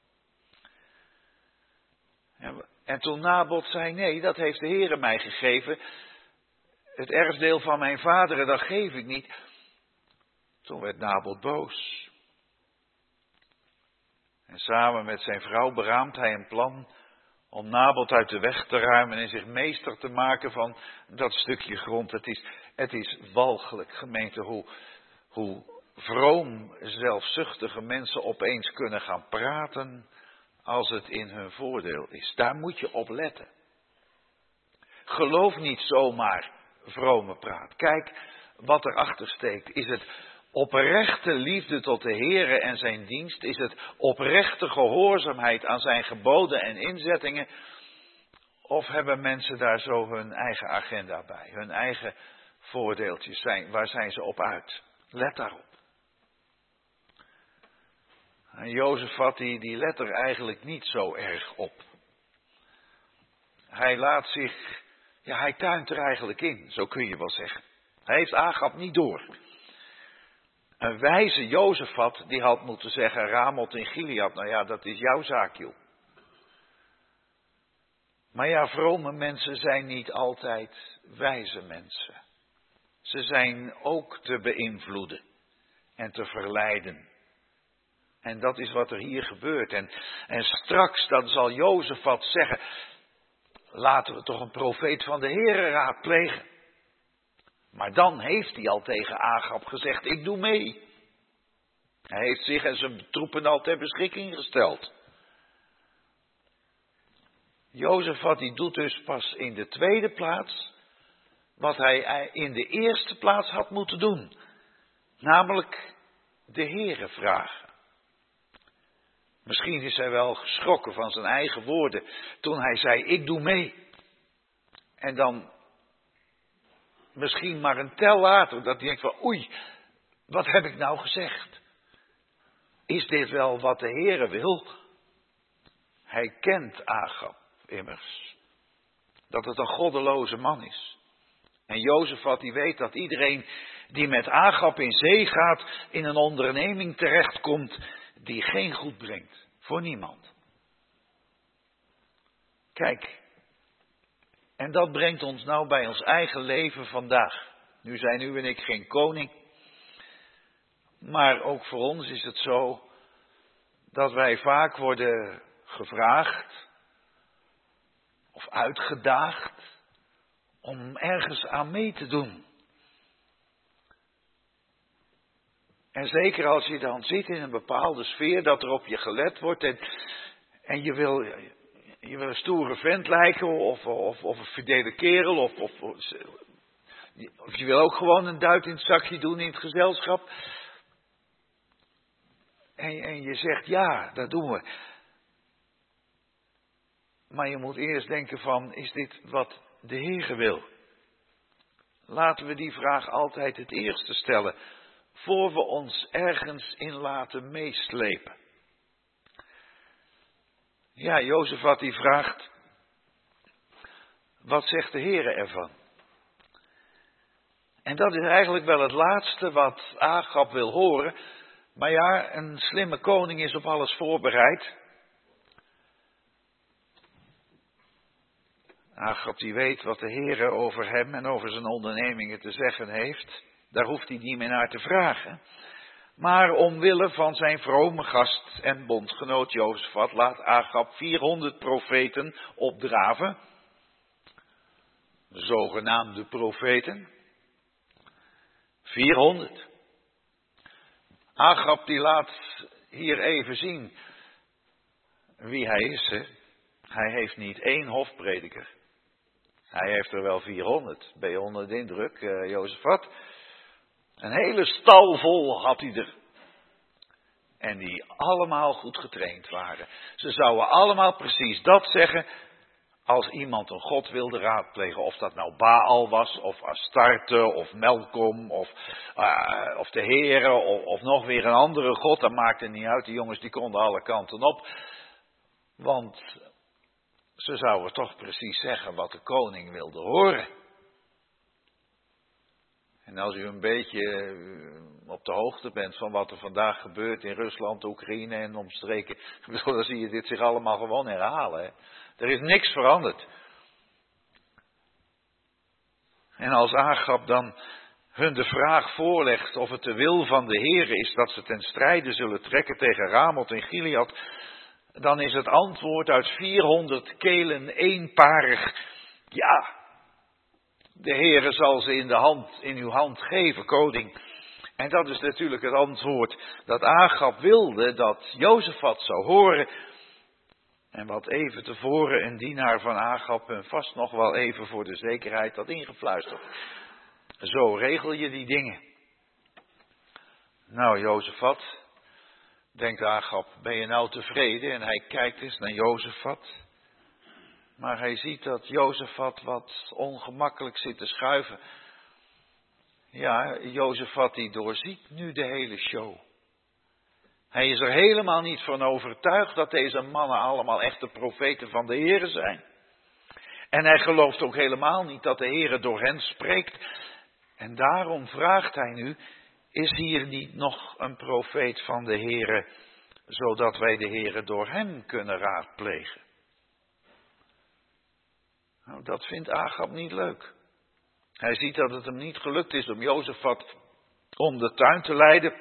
En toen Naboth zei, nee, dat heeft de Heere mij gegeven. Het erfdeel van mijn vaderen, dat geef ik niet. Toen werd Naboth boos. En samen met zijn vrouw beraamt hij een plan om Naboth uit de weg te ruimen en zich meester te maken van dat stukje grond. Het is, het is walgelijk, gemeente, hoe, hoe vroom, zelfzuchtige mensen opeens kunnen gaan praten als het in hun voordeel is. Daar moet je op letten. Geloof niet zomaar vrome praat. Kijk wat erachter steekt. Is het oprechte liefde tot de Heere en zijn dienst? Is het oprechte gehoorzaamheid aan zijn geboden en inzettingen? Of hebben mensen daar zo hun eigen agenda bij? Hun eigen voordeeltjes zijn? Waar zijn ze op uit? Let daarop. En Jozefat die, die let er eigenlijk niet zo erg op. Hij laat zich, ja hij tuint er eigenlijk in, zo kun je wel zeggen. Hij heeft Agab niet door. Een wijze Jozefat die had moeten zeggen, Ramot in Gilead, nou ja dat is jouw zaak joh. Maar ja, vrome mensen zijn niet altijd wijze mensen. Ze zijn ook te beïnvloeden en te verleiden. En dat is wat er hier gebeurt. En, en straks dan zal Jozefat zeggen, laten we toch een profeet van de Heere raadplegen. Maar dan heeft hij al tegen Agab gezegd, ik doe mee. Hij heeft zich en zijn troepen al ter beschikking gesteld. Jozefat die doet dus pas in de tweede plaats wat hij in de eerste plaats had moeten doen. Namelijk de Heere vragen. Misschien is hij wel geschrokken van zijn eigen woorden toen hij zei, ik doe mee. En dan misschien maar een tel later dat hij denkt van, oei, wat heb ik nou gezegd? Is dit wel wat de Heere wil? Hij kent Agab immers. Dat het een goddeloze man is. En Jozefat die weet dat iedereen die met Agab in zee gaat, in een onderneming terechtkomt die geen goed brengt. Voor niemand. Kijk. En dat brengt ons nou bij ons eigen leven vandaag. Nu zijn u en ik geen koning. Maar ook voor ons is het zo dat wij vaak worden gevraagd of uitgedaagd om ergens aan mee te doen. En zeker als je dan zit in een bepaalde sfeer, dat er op je gelet wordt en, en je wil, je wil een stoere vent lijken of, of, of een fidele kerel of, of, of je wil ook gewoon een duit in het zakje doen in het gezelschap. En, en je zegt ja, dat doen we. Maar je moet eerst denken van, is dit wat de Heere wil? Laten we die vraag altijd het eerste stellen, voor we ons ergens in laten meeslepen. Ja, Jozefat die vraagt, wat zegt de Heere ervan? En dat is eigenlijk wel het laatste wat Agab wil horen. Maar ja, een slimme koning is op alles voorbereid. Agab die weet wat de Heere over hem en over zijn ondernemingen te zeggen heeft. Daar hoeft hij niet meer naar te vragen. Maar omwille van zijn vrome gast en bondgenoot Jozefat laat Agab vierhonderd profeten opdraven. Zogenaamde profeten. vierhonderd. Agab die laat hier even zien wie hij is. Hè? Hij heeft niet één hofprediker. Hij heeft er wel vierhonderd. Ben je onder de indruk, uh, Jozefat? Een hele stal vol had hij er. En die allemaal goed getraind waren. Ze zouden allemaal precies dat zeggen als iemand een god wilde raadplegen. Of dat nou Baal was, of Astarte, of Melkom, of, uh, of de Heere, of, of nog weer een andere god. Dat maakte niet uit, die jongens die konden alle kanten op. Want ze zouden toch precies zeggen wat de koning wilde horen. En als u een beetje op de hoogte bent van wat er vandaag gebeurt in Rusland, Oekraïne en omstreken, dan zie je dit zich allemaal gewoon herhalen. Hè? Er is niks veranderd. En als Agab dan hun de vraag voorlegt of het de wil van de Heere is dat ze ten strijde zullen trekken tegen Ramot en Gilead, dan is het antwoord uit vierhonderd kelen eenparig. Ja, de Heere zal ze in de hand, in uw hand geven, koning. En dat is natuurlijk het antwoord dat Agab wilde dat Jozefat zou horen. En wat even tevoren een dienaar van Agab hem vast nog wel even voor de zekerheid had ingefluisterd. Zo regel je die dingen. Nou, Jozefat, denkt Agab, ben je nou tevreden? En hij kijkt eens naar Jozefat. Maar hij ziet dat Jozefat wat ongemakkelijk zit te schuiven. Ja, Jozefat die doorziet nu de hele show. Hij is er helemaal niet van overtuigd dat deze mannen allemaal echte profeten van de Heere zijn. En hij gelooft ook helemaal niet dat de Heere door hen spreekt. En daarom vraagt hij nu, is hier niet nog een profeet van de Heere, zodat wij de Heere door hem kunnen raadplegen? Nou, dat vindt Agab niet leuk. Hij ziet dat het hem niet gelukt is om Jozefat om de tuin te leiden.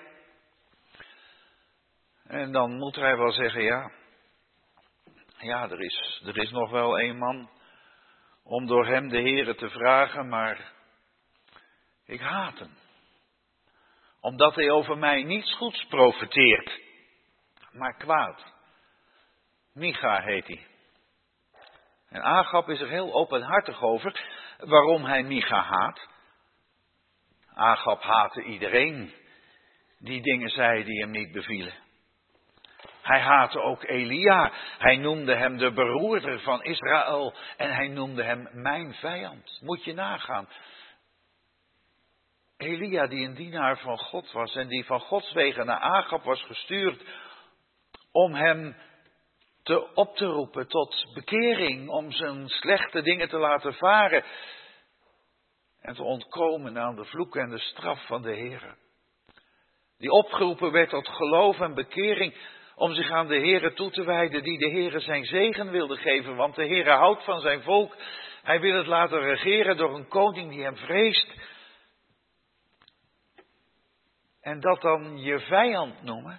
En dan moet hij wel zeggen, ja, ja er, is, er is nog wel een man om door hem de Heere te vragen, maar ik haat hem. Omdat hij over mij niets goeds profeteert, maar kwaad. Micha heet hij. En Agab is er heel openhartig over waarom hij Micha haat. Agab haatte iedereen die dingen zei die hem niet bevielen. Hij haatte ook Elia. Hij noemde hem de beroerder van Israël en hij noemde hem mijn vijand. Moet je nagaan. Elia die een dienaar van God was en die van Gods wegen naar Agab was gestuurd om hem te op te roepen tot bekering, om zijn slechte dingen te laten varen en te ontkomen aan de vloek en de straf van de Heere. Die opgeroepen werd tot geloof en bekering om zich aan de Heere toe te wijden, die de Heere zijn zegen wilde geven, want de Heere houdt van zijn volk. Hij wil het laten regeren door een koning die hem vreest. En dat dan je vijand noemen.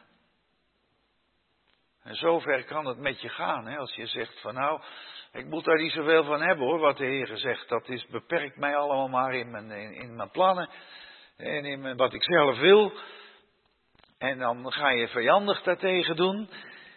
En zover kan het met je gaan, hè? Als je zegt van nou, ik moet daar niet zoveel van hebben hoor, wat de Heere zegt. Dat is, beperkt mij allemaal maar in mijn, in, in mijn plannen en in mijn, wat ik zelf wil. En dan ga je vijandig daartegen doen.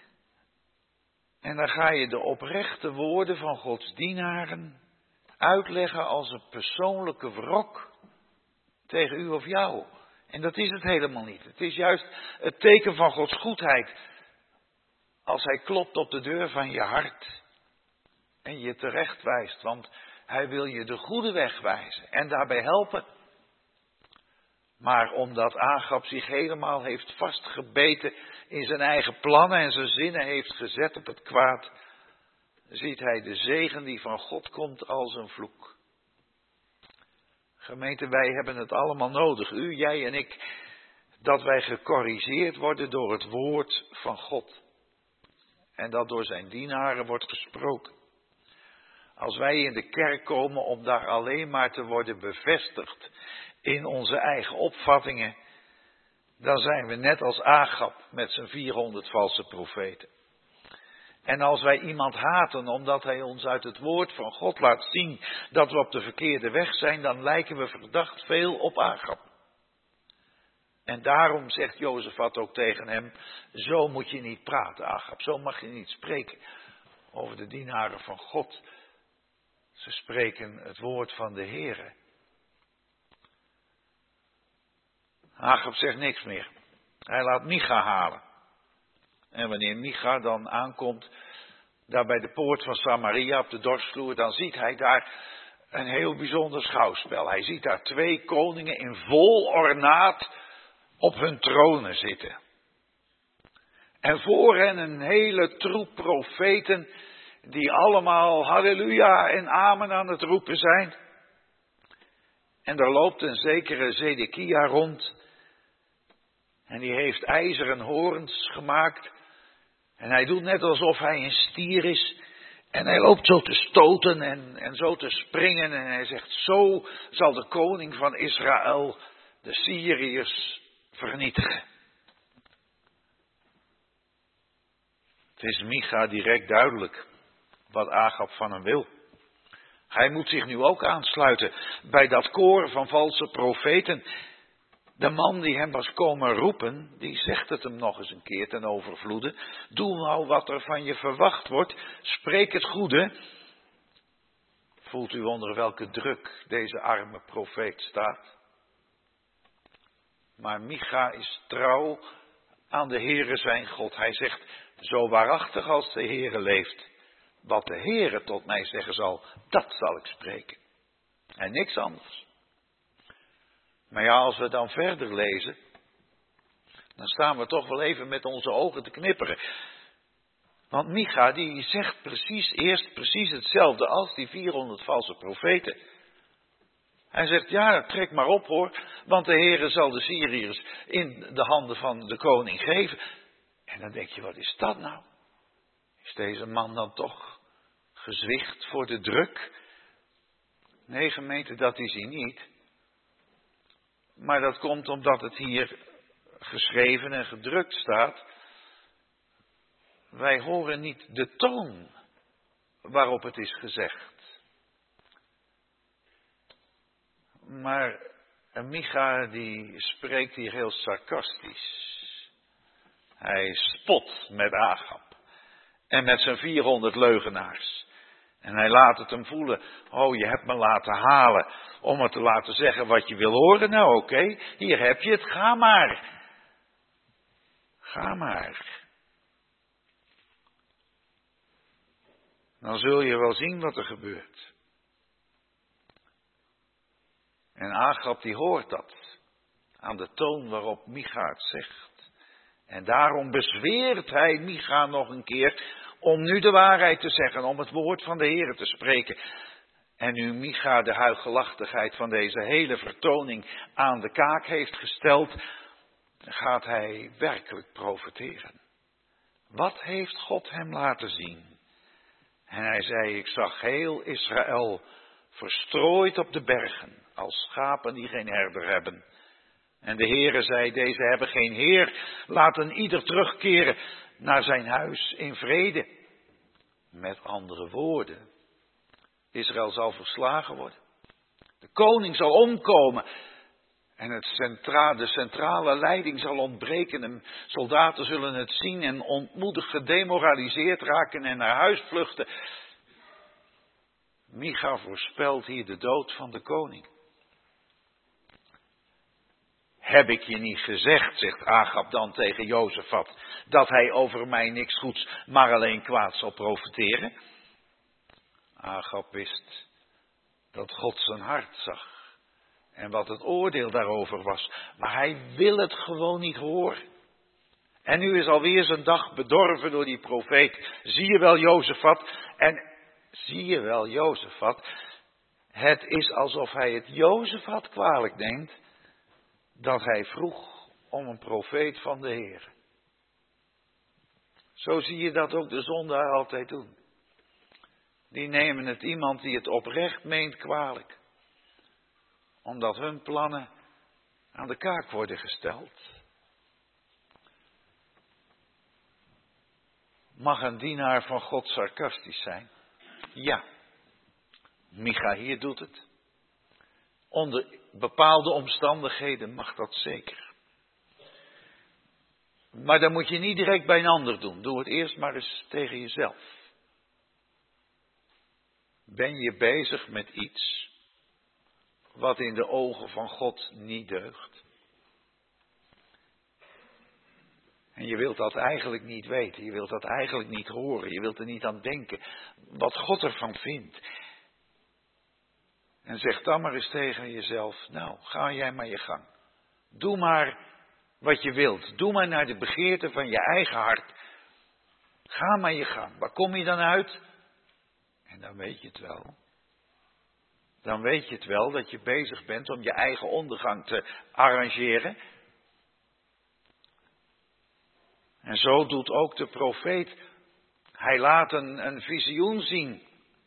En dan ga je de oprechte woorden van Gods dienaren uitleggen als een persoonlijke wrok tegen u of jou. En dat is het helemaal niet. Het is juist het teken van Gods goedheid. Als hij klopt op de deur van je hart en je terecht wijst, want hij wil je de goede weg wijzen en daarbij helpen. Maar omdat Agab zich helemaal heeft vastgebeten in zijn eigen plannen en zijn zinnen heeft gezet op het kwaad, ziet hij de zegen die van God komt als een vloek. Gemeente, wij hebben het allemaal nodig, u, jij en ik, dat wij gecorrigeerd worden door het woord van God. En dat door zijn dienaren wordt gesproken. Als wij in de kerk komen om daar alleen maar te worden bevestigd in onze eigen opvattingen, dan zijn we net als Agab met zijn vierhonderd valse profeten. En als wij iemand haten omdat hij ons uit het woord van God laat zien dat we op de verkeerde weg zijn, dan lijken we verdacht veel op Agab. En daarom zegt Jozefat ook tegen hem, zo moet je niet praten, Agab, zo mag je niet spreken over de dienaren van God. Ze spreken het woord van de Heere. Agab zegt niks meer. Hij laat Micha halen. En wanneer Micha dan aankomt, daar bij de poort van Samaria op de dorpsvloer, dan ziet hij daar een heel bijzonder schouwspel. Hij ziet daar twee koningen in vol ornaat op hun tronen zitten. En voor hen een hele troep profeten die allemaal halleluja en amen aan het roepen zijn. En er loopt een zekere Zedekia rond. En die heeft ijzeren hoorns gemaakt. En hij doet net alsof hij een stier is. En hij loopt zo te stoten en, en zo te springen. En hij zegt, zo zal de koning van Israël de Syriërs vernietigen. Het is Micha direct duidelijk wat Agab van hem wil. Hij moet zich nu ook aansluiten bij dat koor van valse profeten. De man die hem was komen roepen, die zegt het hem nog eens een keer ten overvloede. Doe nou wat er van je verwacht wordt. Spreek het goede. Voelt u onder welke druk deze arme profeet staat? Maar Micha is trouw aan de Heere zijn God. Hij zegt, zo waarachtig als de Heere leeft. Wat de Heere tot mij zeggen zal, dat zal ik spreken. En niks anders. Maar ja, als we dan verder lezen, dan staan we toch wel even met onze ogen te knipperen. Want Micha die zegt precies eerst precies hetzelfde als die vierhonderd valse profeten. Hij zegt, ja, trek maar op hoor, want de Heere zal de Syriërs in de handen van de koning geven. En dan denk je, wat is dat nou? Is deze man dan toch gezwicht voor de druk? Nee, gemeente, dat is hij niet. Maar dat komt omdat het hier geschreven en gedrukt staat. Wij horen niet de toon waarop het is gezegd. Maar Micha die spreekt hier heel sarcastisch. Hij spot met Agab en met zijn vierhonderd leugenaars. En hij laat het hem voelen. Oh, je hebt me laten halen om me te laten zeggen wat je wil horen. Nou, oké, okay, hier heb je het. Ga maar. Ga maar. Dan zul je wel zien wat er gebeurt. En Agab die hoort dat. Aan de toon waarop Micha het zegt. En daarom bezweert hij Micha nog een keer om nu de waarheid te zeggen, om het woord van de Heere te spreken. En nu Micha de huichelachtigheid van deze hele vertoning aan de kaak heeft gesteld, gaat hij werkelijk profiteren. Wat heeft God hem laten zien? En hij zei, ik zag heel Israël verstrooid op de bergen, als schapen die geen herder hebben. En de Heere zei, deze hebben geen Heer, laten ieder terugkeren naar zijn huis in vrede. Met andere woorden, Israël zal verslagen worden. De koning zal omkomen. En het centra, de centrale leiding zal ontbreken. En soldaten zullen het zien en ontmoedigd gedemoraliseerd raken en naar huis vluchten. Micha voorspelt hier de dood van de koning. Heb ik je niet gezegd, zegt Agab dan tegen Jozefat, dat hij over mij niks goeds, maar alleen kwaad zal profiteren? Agab wist dat God zijn hart zag en wat het oordeel daarover was, maar hij wil het gewoon niet horen. En nu is alweer zijn dag bedorven door die profeet. Zie je wel, Jozefat? En zie je wel, Jozefat? Het is alsof hij het Jozefat kwalijk neemt dat hij vroeg om een profeet van de Heer. Zo zie je dat ook de zondaar altijd doen. Die nemen het iemand die het oprecht meent kwalijk. Omdat hun plannen aan de kaak worden gesteld. Mag een dienaar van God sarcastisch zijn? Ja. Micha hier doet het. Onder bepaalde omstandigheden mag dat zeker. Maar dan moet je niet direct bij een ander doen. Doe het eerst maar eens tegen jezelf. Ben je bezig met iets wat in de ogen van God niet deugt? En je wilt dat eigenlijk niet weten. Je wilt dat eigenlijk niet horen. Je wilt er niet aan denken wat God ervan vindt. En zeg dan maar eens tegen jezelf, nou, ga jij maar je gang. Doe maar wat je wilt. Doe maar naar de begeerte van je eigen hart. Ga maar je gang. Waar kom je dan uit? En dan weet je het wel. Dan weet je het wel dat je bezig bent om je eigen ondergang te arrangeren. En zo doet ook de profeet. Hij laat een, een visioen zien.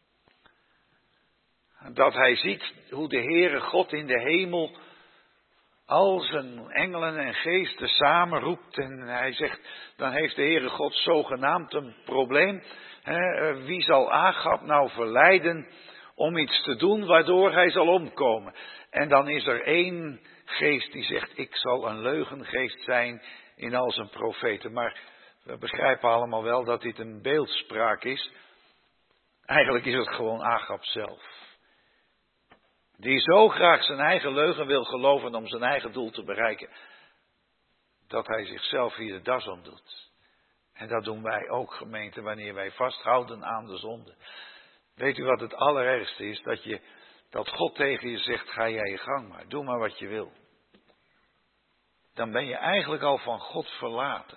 Dat hij ziet hoe de Heere God in de hemel al zijn engelen en geesten samenroept. En hij zegt, dan heeft de Heere God zogenaamd een probleem. He, wie zal Agab nou verleiden om iets te doen waardoor hij zal omkomen? En dan is er één geest die zegt, ik zal een leugengeest zijn in al zijn profeten. Maar we begrijpen allemaal wel dat dit een beeldspraak is. Eigenlijk is het gewoon Agab zelf. Die zo graag zijn eigen leugen wil geloven om zijn eigen doel te bereiken. Dat hij zichzelf hier de das om doet. En dat doen wij ook, gemeente, wanneer wij vasthouden aan de zonde. Weet u wat het allerergste is? Dat, je, dat God tegen je zegt, ga jij je gang maar. Doe maar wat je wil. dan ben je eigenlijk al van God verlaten.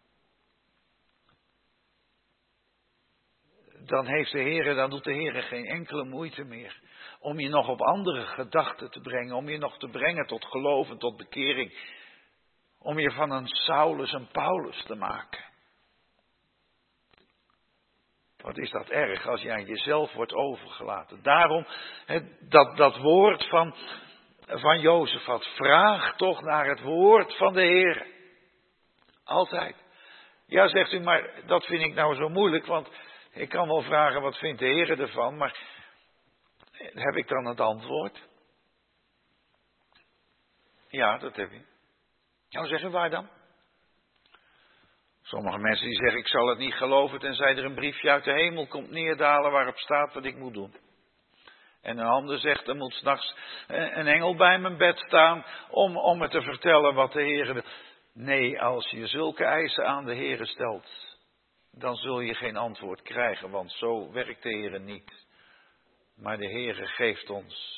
Dan heeft de Heer, dan doet de Heer geen enkele moeite meer om je nog op andere gedachten te brengen, om je nog te brengen tot geloof en tot bekering, om je van een Saulus een Paulus te maken. Wat is dat erg als je aan jezelf wordt overgelaten. Daarom, dat, dat woord van, van Jozefat, vraag toch naar het woord van de Heer. Altijd. Ja, zegt u, maar dat vind ik nou zo moeilijk, want ik kan wel vragen wat vindt de Heer ervan, maar heb ik dan het antwoord? Ja, dat heb ik. Nou, zeg u waar dan? Sommige mensen die zeggen, ik zal het niet geloven tenzij er een briefje uit de hemel komt neerdalen waarop staat wat ik moet doen. En een ander zegt, er moet 's nachts een engel bij mijn bed staan om, om me te vertellen wat de Heer wil. Nee, als je zulke eisen aan de Heer stelt, dan zul je geen antwoord krijgen, want zo werkt de Heer niet. Maar de Heer geeft ons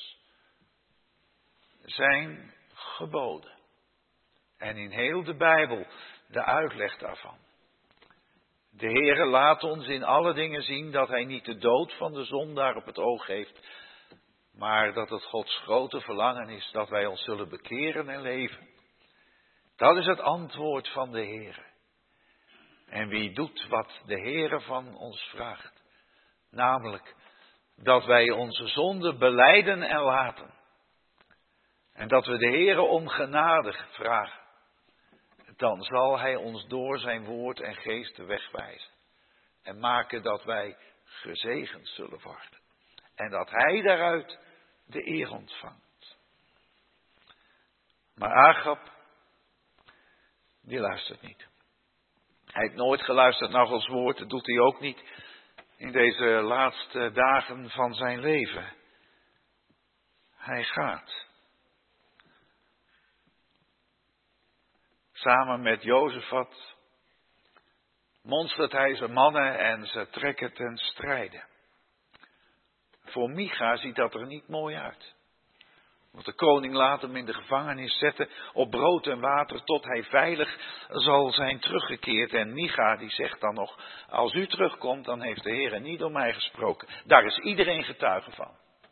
zijn geboden. En in heel de Bijbel de uitleg daarvan. De Heere laat ons in alle dingen zien dat Hij niet de dood van de zondaar op het oog heeft, maar dat het Gods grote verlangen is dat wij ons zullen bekeren en leven. Dat is het antwoord van de Heere. En wie doet wat de Heere van ons vraagt, namelijk dat wij onze zonden belijden en laten. En dat we de Heere om genade vragen. Dan zal Hij ons door zijn woord en geest de weg wijzen. En maken dat wij gezegend zullen worden. En dat Hij daaruit de eer ontvangt. Maar Agab, die luistert niet. Hij heeft nooit geluisterd naar Gods woord. Dat doet hij ook niet in deze laatste dagen van zijn leven. Hij gaat. Samen met Jozefat monstert hij zijn mannen en ze trekken ten strijde. Voor Micha ziet dat er niet mooi uit. Want de koning laat hem in de gevangenis zetten op brood en water tot hij veilig zal zijn teruggekeerd. En Micha die zegt dan nog, als u terugkomt dan heeft de Heer niet door mij gesproken. Daar is iedereen getuige van.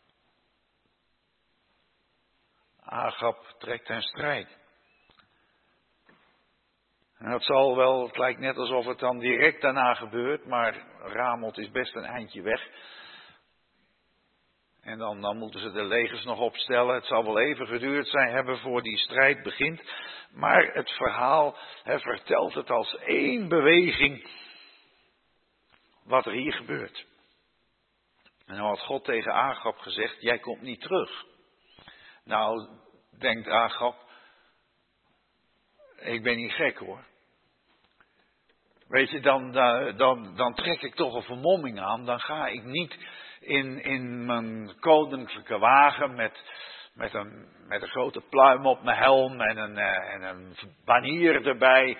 Agab trekt ten strijd. En dat zal wel, het lijkt net alsof het dan direct daarna gebeurt, maar Ramot is best een eindje weg. En dan, dan moeten ze de legers nog opstellen. Het zal wel even geduurd zijn hebben voor die strijd begint. Maar het verhaal he, vertelt het als één beweging wat er hier gebeurt. En dan had God tegen Agab gezegd, jij komt niet terug. Nou, denkt Agab, ik ben niet gek hoor. Weet je, dan, dan, dan trek ik toch een vermomming aan. Dan ga ik niet in, in mijn koninklijke wagen met, met, een, met een grote pluim op mijn helm en een, en een banier erbij.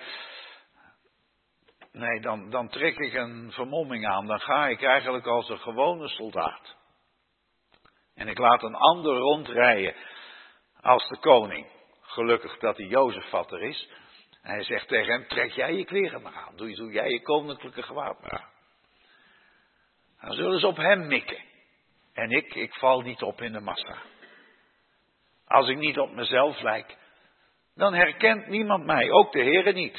Nee, dan, dan trek ik een vermomming aan. Dan ga ik eigenlijk als een gewone soldaat. En ik laat een ander rondrijden als de koning. Gelukkig dat die Jozefat er is. En hij zegt tegen hem, trek jij je kleren maar aan. Doe, doe jij je koninklijke gewaad maar aan. Dan zullen ze op hem mikken. En ik, ik val niet op in de massa. Als ik niet op mezelf lijk, dan herkent niemand mij. Ook de Heere niet.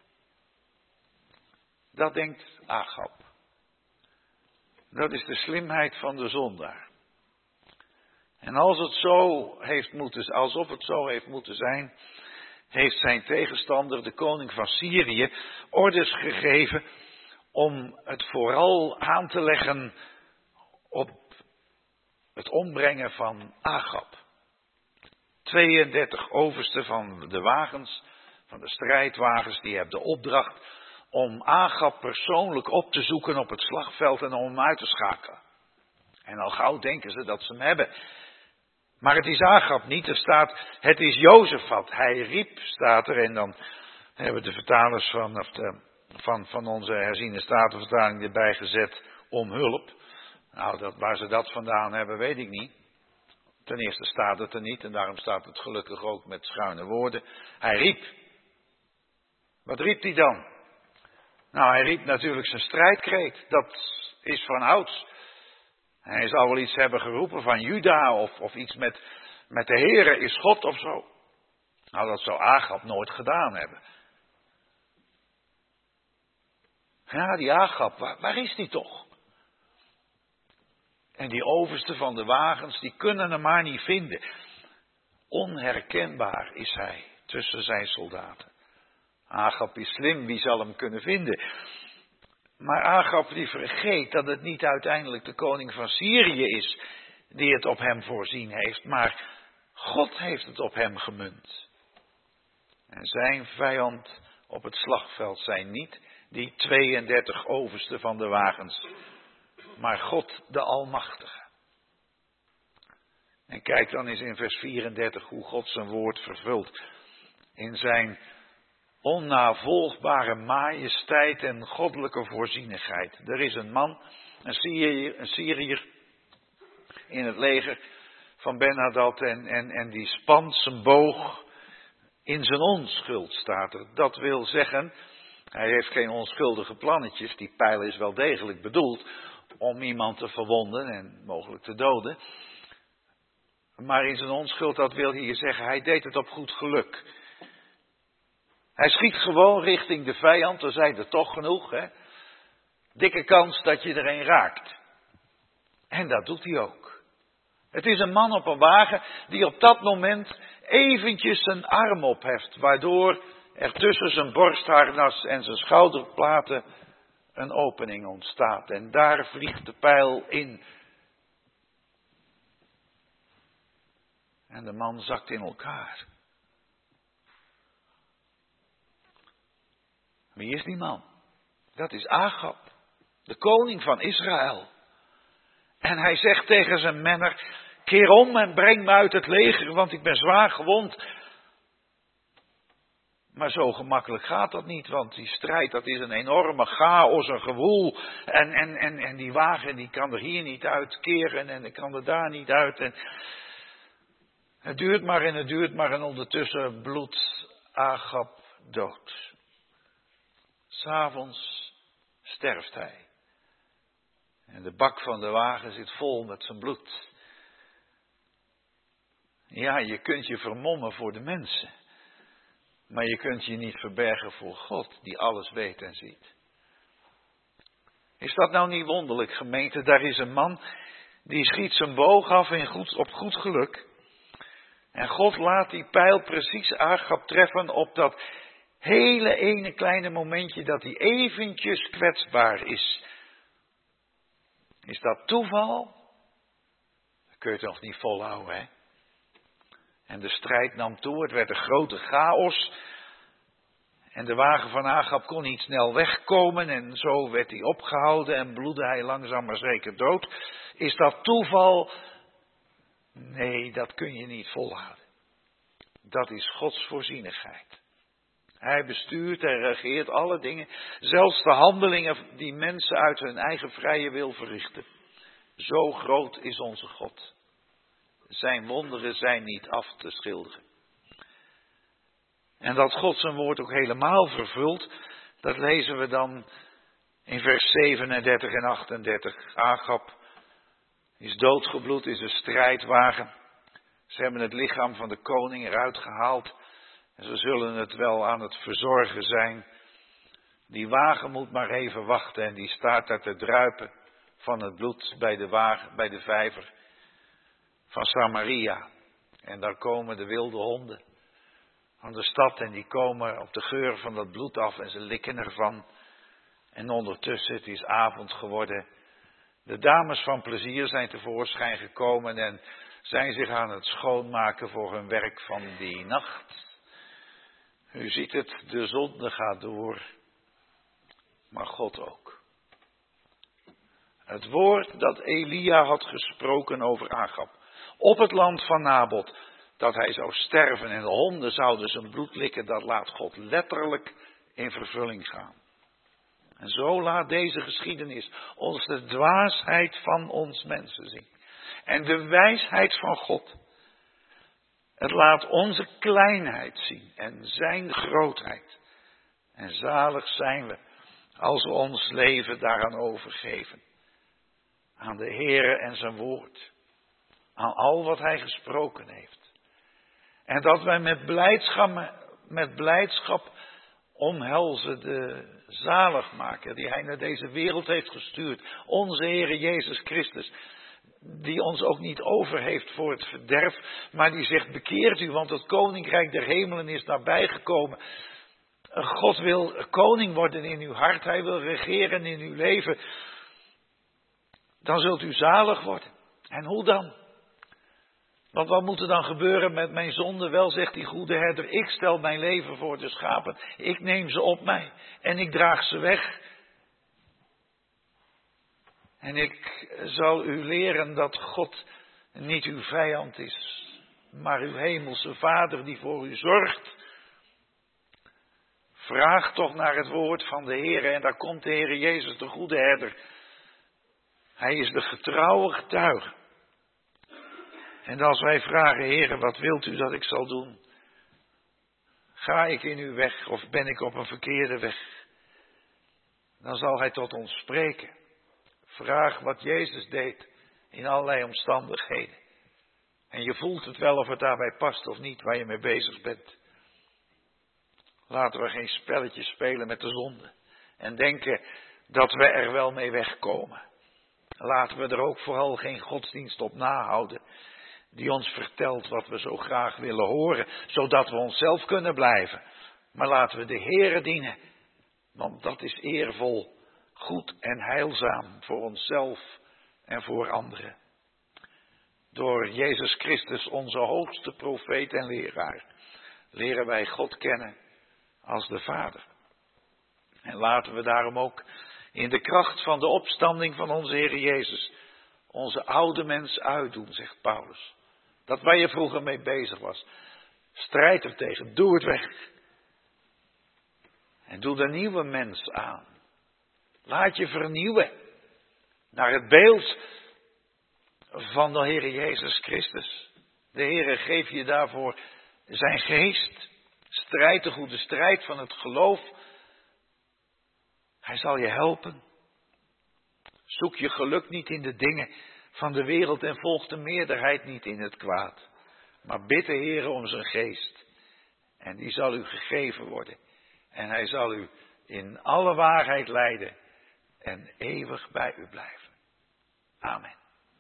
Dat denkt Agab. Dat is de slimheid van de zondaar. En als het zo heeft moeten, alsof het zo heeft moeten zijn, heeft zijn tegenstander, de koning van Syrië, orders gegeven om het vooral aan te leggen op het ombrengen van Agab. tweeëndertig oversten van de wagens, van de strijdwagens, die hebben de opdracht om Agab persoonlijk op te zoeken op het slagveld en om hem uit te schakelen. En al gauw denken ze dat ze hem hebben. Maar het is Agab niet, er staat, het is Jozefat. Hij riep, staat er, en dan hebben de vertalers van, of de, van, van onze herziene statenvertaling erbij gezet om hulp. Nou, dat, waar ze dat vandaan hebben, weet ik niet. Ten eerste staat het er niet en daarom staat het gelukkig ook met schuine woorden. Hij riep. Wat riep hij dan? Nou, hij riep natuurlijk zijn strijdkreet. Dat is van ouds. Hij zal wel iets hebben geroepen van Juda of, of iets met, met de Heere is God of zo. Nou, dat zou Agab nooit gedaan hebben. Ja, die Agab, waar, waar is die toch? En die overste van de wagens, die kunnen hem maar niet vinden. Onherkenbaar is hij tussen zijn soldaten. Agab is slim, wie zal hem kunnen vinden? Maar Agab die vergeet dat het niet uiteindelijk de koning van Syrië is die het op hem voorzien heeft, maar God heeft het op hem gemunt. En zijn vijand op het slagveld zijn niet die tweeëndertig oversten van de wagens, maar God de Almachtige. En kijk dan eens in vers vierendertig hoe God zijn woord vervult. In zijn onnavolgbare majesteit en goddelijke voorzienigheid. Er is een man, een Syriër, een Syriër in het leger van Ben-Hadad en, en, en die spant zijn boog in zijn onschuld, staat er. Dat wil zeggen, hij heeft geen onschuldige plannetjes, die pijl is wel degelijk bedoeld om iemand te verwonden en mogelijk te doden. Maar in zijn onschuld, dat wil hier zeggen, hij deed het op goed geluk. Hij schiet gewoon richting de vijand, er zijn er toch genoeg, hè. Dikke kans dat je er een raakt. En dat doet hij ook. Het is een man op een wagen die op dat moment eventjes zijn arm opheft, waardoor er tussen zijn borstharnas en zijn schouderplaten een opening ontstaat. En daar vliegt de pijl in. En de man zakt in elkaar. Wie is die man? Dat is Agab, de koning van Israël. En hij zegt tegen zijn menner, keer om en breng me uit het leger, want ik ben zwaar gewond. Maar zo gemakkelijk gaat dat niet, want die strijd, dat is een enorme chaos, een gewoel. En, en, en, en die wagen, die kan er hier niet uitkeren en die kan er daar niet uit. En het duurt maar en het duurt maar en ondertussen bloedt Agab dood. 'S'avonds sterft hij. En de bak van de wagen zit vol met zijn bloed. Ja, je kunt je vermommen voor de mensen. Maar je kunt je niet verbergen voor God, die alles weet en ziet. Is dat nou niet wonderlijk, gemeente? Daar is een man, die schiet zijn boog af in goed, op goed geluk. En God laat die pijl precies Agab treffen op dat hele ene kleine momentje dat hij eventjes kwetsbaar is. Is dat toeval? Dat kun je toch niet volhouden, hè? En de strijd nam toe, het werd een grote chaos. En de wagen van Agab kon niet snel wegkomen en zo werd hij opgehouden en bloedde hij langzaam maar zeker dood. Is dat toeval? Nee, dat kun je niet volhouden. Dat is Gods voorzienigheid. Hij bestuurt en regeert alle dingen, zelfs de handelingen die mensen uit hun eigen vrije wil verrichten. Zo groot is onze God. Zijn wonderen zijn niet af te schilderen. En dat God zijn woord ook helemaal vervult, dat lezen we dan in vers zevenendertig en achtendertig. Agab is doodgebloed, is een strijdwagen. Ze hebben het lichaam van de koning eruit gehaald. En ze zullen het wel aan het verzorgen zijn. Die wagen moet maar even wachten en die staat daar te druipen van het bloed bij de, wagen, bij de vijver van Samaria. En daar komen de wilde honden van de stad en die komen op de geur van dat bloed af en ze likken ervan. En ondertussen, het is avond geworden. De dames van plezier zijn tevoorschijn gekomen en zijn zich aan het schoonmaken voor hun werk van die nacht. U ziet het, de zonde gaat door, maar God ook. Het woord dat Elia had gesproken over Agab, op het land van Nabot, dat hij zou sterven en de honden zouden zijn bloed likken, dat laat God letterlijk in vervulling gaan. En zo laat deze geschiedenis ons de dwaasheid van ons mensen zien. en de wijsheid van God. Het laat onze kleinheid zien en zijn grootheid. En zalig zijn we als we ons leven daaraan overgeven. Aan de Heere en zijn woord. Aan al wat hij gesproken heeft. En dat wij met blijdschap, met blijdschap omhelzen de zaligmaker die hij naar deze wereld heeft gestuurd. Onze Heere Jezus Christus. Die ons ook niet over heeft voor het verderf. Maar die zegt, bekeert u, want het koninkrijk der hemelen is nabijgekomen. God wil koning worden in uw hart. Hij wil regeren in uw leven. Dan zult u zalig worden. En hoe dan? Want wat moet er dan gebeuren met mijn zonde? Wel, zegt die goede herder, ik stel mijn leven voor de schapen. Ik neem ze op mij en ik draag ze weg. En ik zal u leren dat God niet uw vijand is, maar uw hemelse Vader die voor u zorgt. Vraag toch naar het woord van de Heer en daar komt de Heer Jezus, de goede herder. Hij is de getrouwe getuige. En als wij vragen, Heer, wat wilt u dat ik zal doen? Ga ik in uw weg of ben ik op een verkeerde weg? Dan zal hij tot ons spreken. Vraag wat Jezus deed in allerlei omstandigheden. En je voelt het wel of het daarbij past of niet waar je mee bezig bent. Laten we geen spelletje spelen met de zonde. En denken dat we er wel mee wegkomen. Laten we er ook vooral geen godsdienst op nahouden. Die ons vertelt wat we zo graag willen horen. Zodat we onszelf kunnen blijven. Maar laten we de Heere dienen. Want dat is eervol, goed en heilzaam voor onszelf en voor anderen. Door Jezus Christus, onze hoogste profeet en leraar, leren wij God kennen als de Vader. En laten we daarom ook in de kracht van de opstanding van onze Heer Jezus onze oude mens uitdoen, zegt Paulus. Dat waar je vroeger mee bezig was. Strijd er tegen, doe het weg. En doe de nieuwe mens aan. Laat je vernieuwen naar het beeld van de Heer Jezus Christus. De Heer geeft je daarvoor zijn geest. Strijd de goede strijd van het geloof. Hij zal je helpen. Zoek je geluk niet in de dingen van de wereld en volg de meerderheid niet in het kwaad. Maar bid de Heer om zijn geest. En die zal u gegeven worden. En hij zal u in alle waarheid leiden en eeuwig bij u blijven. Amen.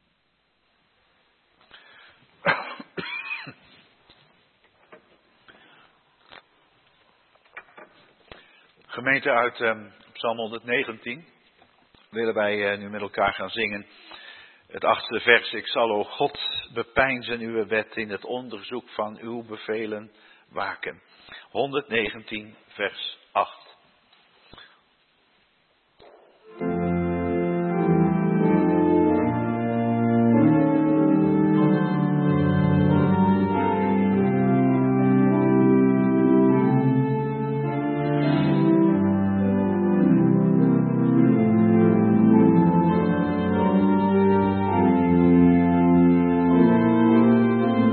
Gemeente, uit um, Psalm honderdnegentien willen wij uh, nu met elkaar gaan zingen. Het achtste vers. Ik zal, o God, bepeinzen uw wet, in het onderzoek van uw bevelen waken. honderdnegentien vers acht.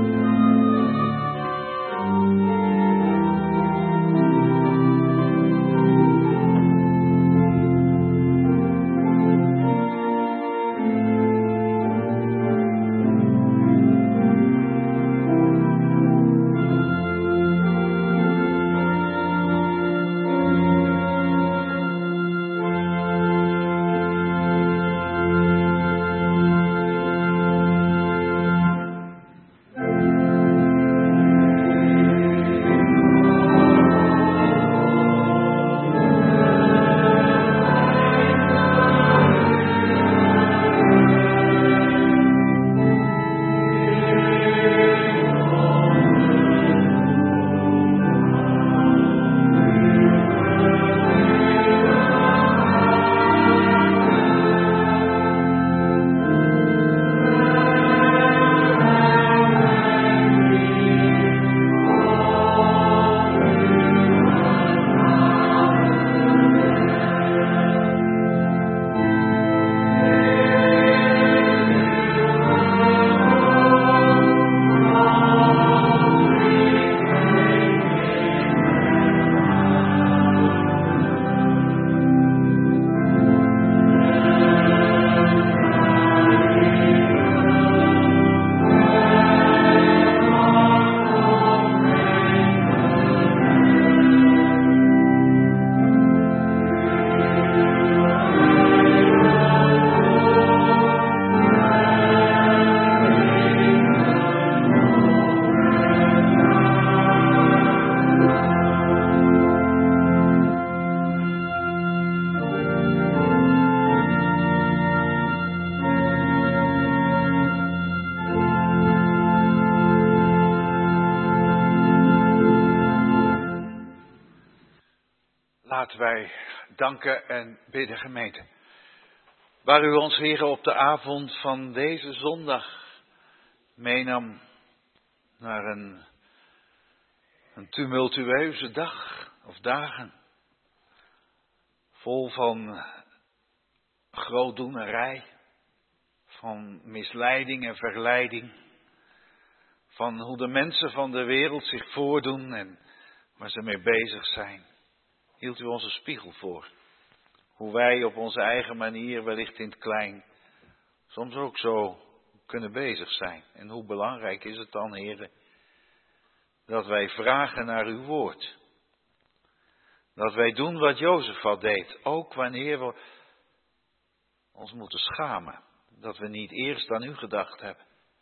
Thank Laten wij danken en bidden, gemeente. Waar u ons, Heer, op de avond van deze zondag meenam naar een, een tumultueuze dag of dagen. Vol van grootdoenerij, van misleiding en verleiding. Van hoe de mensen van de wereld zich voordoen en waar ze mee bezig zijn. Hield u ons een spiegel voor. Hoe wij op onze eigen manier, wellicht in het klein, soms ook zo kunnen bezig zijn. En hoe belangrijk is het dan, heren, dat wij vragen naar uw woord. Dat wij doen wat Jozefat deed, ook wanneer we ons moeten schamen. Dat we niet eerst aan u gedacht hebben.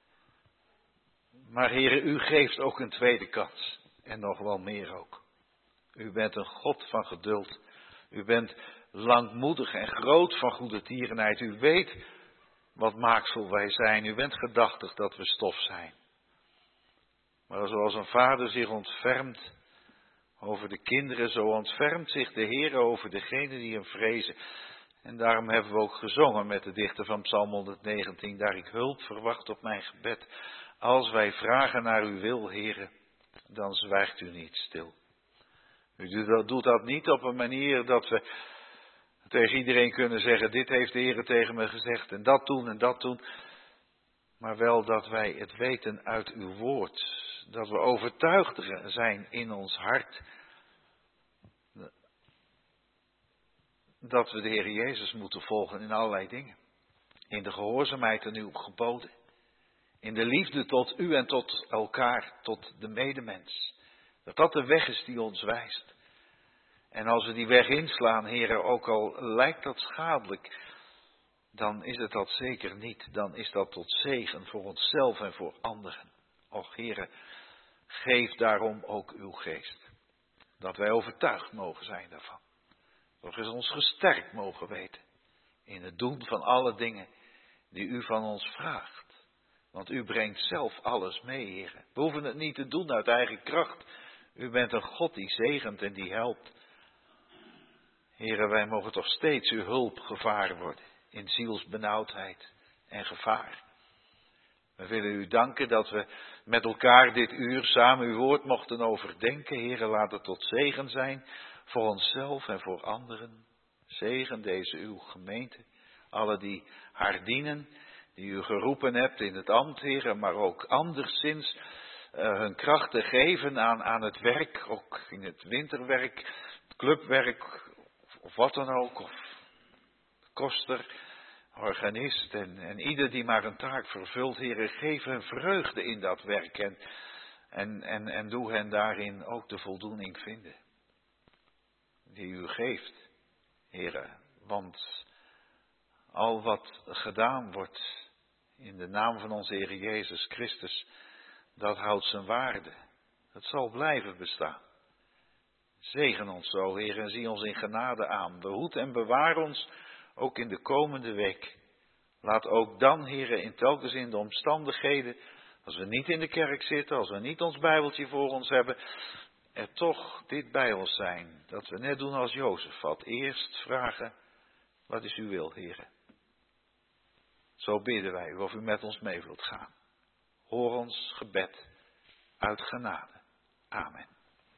Maar heren, u geeft ook een tweede kans. En nog wel meer ook. U bent een God van geduld. U bent langmoedig en groot van goede tierenheid. U weet wat maaksel wij zijn. U bent gedachtig dat we stof zijn. Maar zoals een vader zich ontfermt over de kinderen, zo ontfermt zich de Heer over degenen die hem vrezen. En daarom hebben we ook gezongen met de dichter van Psalm honderdnegentien. Daar ik hulp verwacht op mijn gebed. Als wij vragen naar uw wil, Heere, dan zwijgt u niet stil. U doet dat niet op een manier dat we tegen iedereen kunnen zeggen, dit heeft de Heer tegen me gezegd en dat doen en dat doen. Maar wel dat wij het weten uit uw woord. Dat we overtuigd zijn in ons hart. Dat we de Heer Jezus moeten volgen in allerlei dingen. In de gehoorzaamheid aan uw geboden. In de liefde tot u en tot elkaar, tot de medemens. Dat dat de weg is die ons wijst. En als we die weg inslaan, heren, ook al lijkt dat schadelijk, dan is het dat zeker niet. Dan is dat tot zegen voor onszelf en voor anderen. Och, heren, geef daarom ook uw geest. Dat wij overtuigd mogen zijn daarvan. Dat we ons gesterkt mogen weten in het doen van alle dingen die u van ons vraagt. Want u brengt zelf alles mee, heren. We hoeven het niet te doen uit eigen kracht. U bent een God die zegent en die helpt. Heren, wij mogen toch steeds uw hulp gevaren worden in zielsbenauwdheid en gevaar. We willen u danken dat we met elkaar dit uur samen uw woord mochten overdenken. Heren, laat het tot zegen zijn voor onszelf en voor anderen. Zegen deze uw gemeente, alle die haar dienen, die u geroepen hebt in het ambt, heren, maar ook anderszins uh, hun krachten geven aan, aan het werk, ook in het winterwerk, het clubwerk, of wat dan ook, of koster, organist en, en ieder die maar een taak vervult, heren, geef hen vreugde in dat werk en, en, en, en doe hen daarin ook de voldoening vinden die u geeft, heren, want al wat gedaan wordt in de naam van onze Heer Jezus Christus, dat houdt zijn waarde. Het zal blijven bestaan. Zegen ons zo, Heer, en zie ons in genade aan. Behoed en bewaar ons ook in de komende week. Laat ook dan, Heer, in telkens in de omstandigheden, als we niet in de kerk zitten, als we niet ons Bijbeltje voor ons hebben, er toch dit bij ons zijn. Dat we net doen als Jozefat. Eerst vragen, wat is uw wil, Heer? Zo bidden wij u of u met ons mee wilt gaan. Hoor ons gebed uit genade. Amen.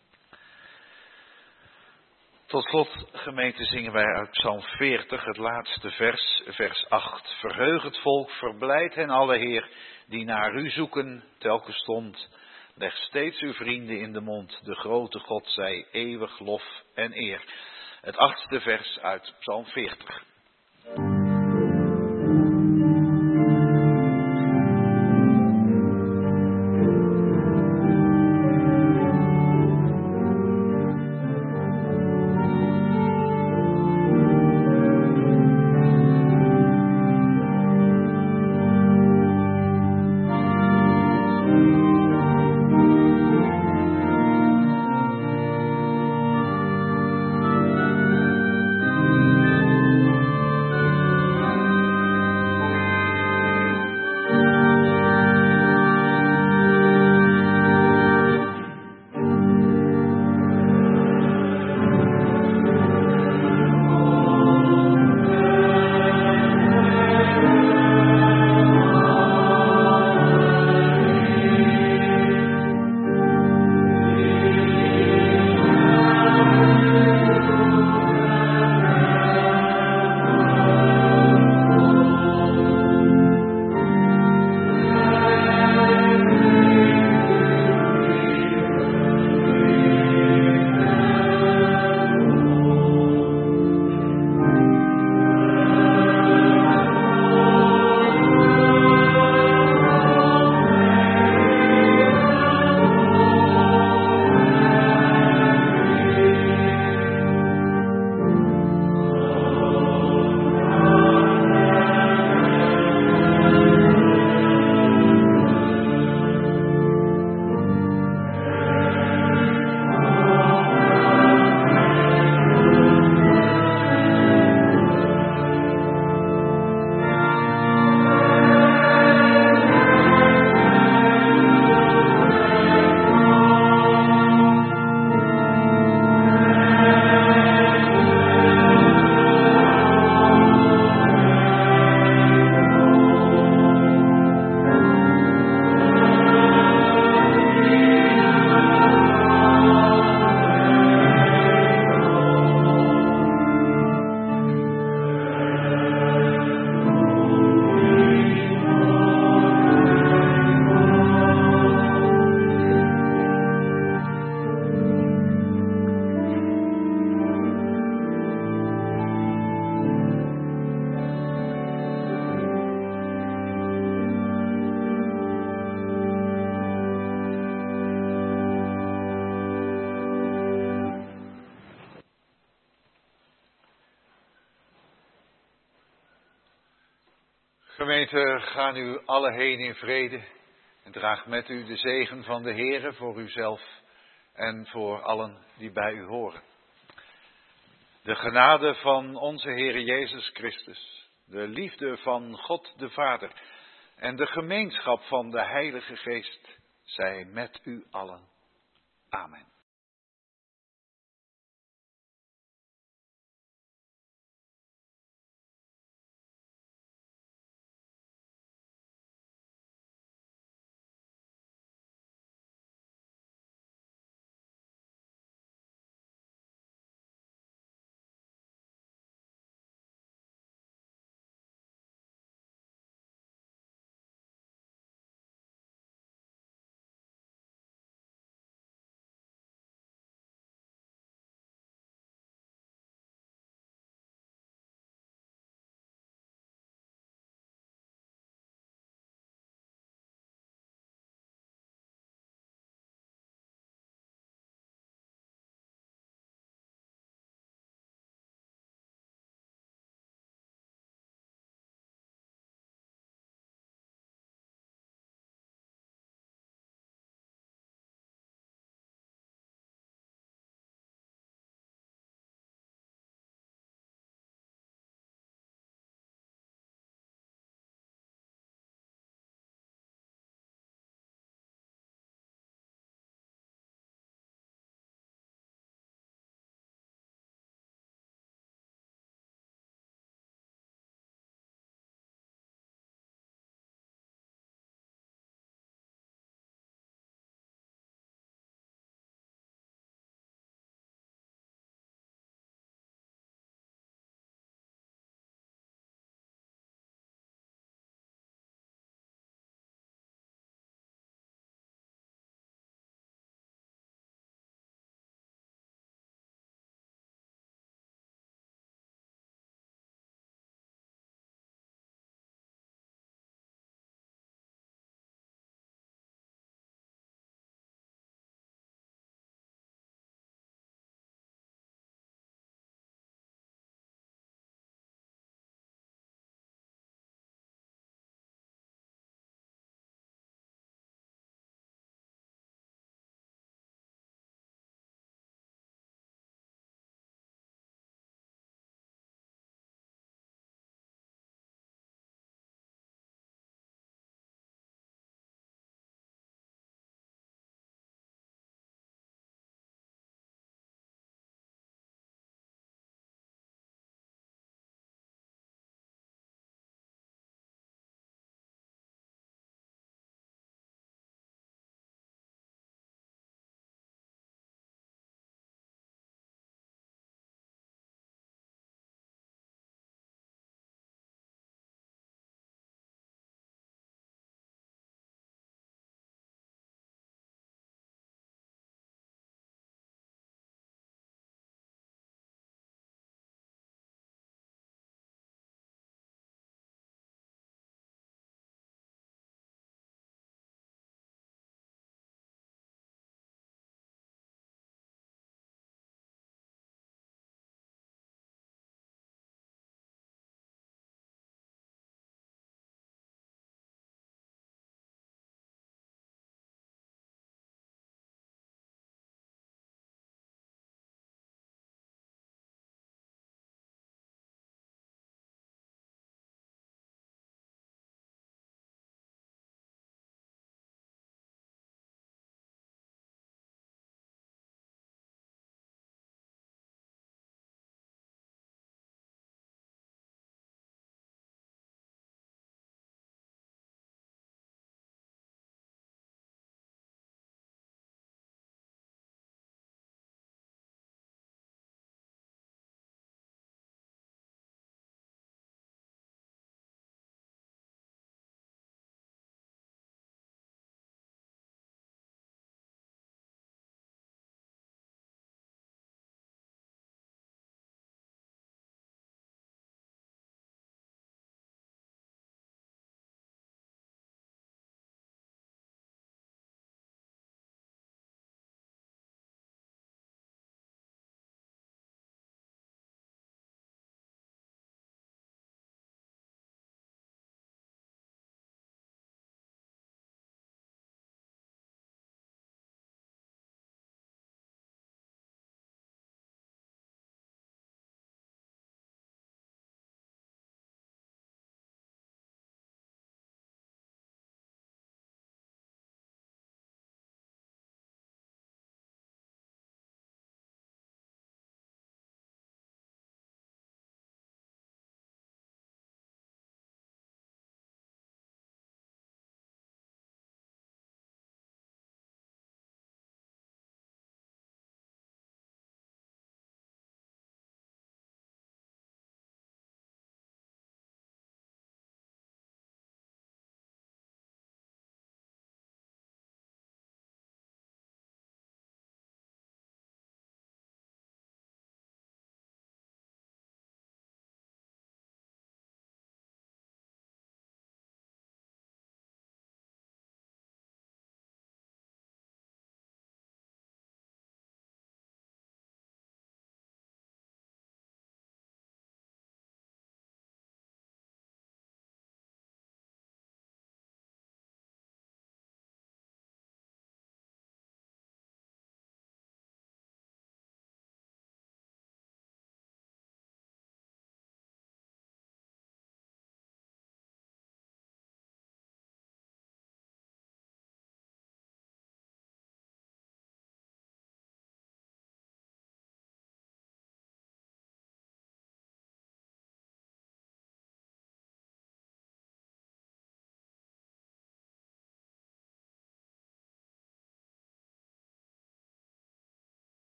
Tot slot, gemeente, zingen wij uit Psalm veertig, het laatste vers, vers acht. Verheug het volk, verblijd hen alle, Heer, die naar u zoeken, telkens stond. Leg steeds uw vrienden in de mond, de grote God zij eeuwig lof en eer. Het achtste vers uit Psalm veertig. Gemeente, ga nu alle heen in vrede en draag met u de zegen van de Heere voor uzelf en voor allen die bij u horen. De genade van onze Heere Jezus Christus, de liefde van God de Vader en de gemeenschap van de Heilige Geest zij met u allen. Amen.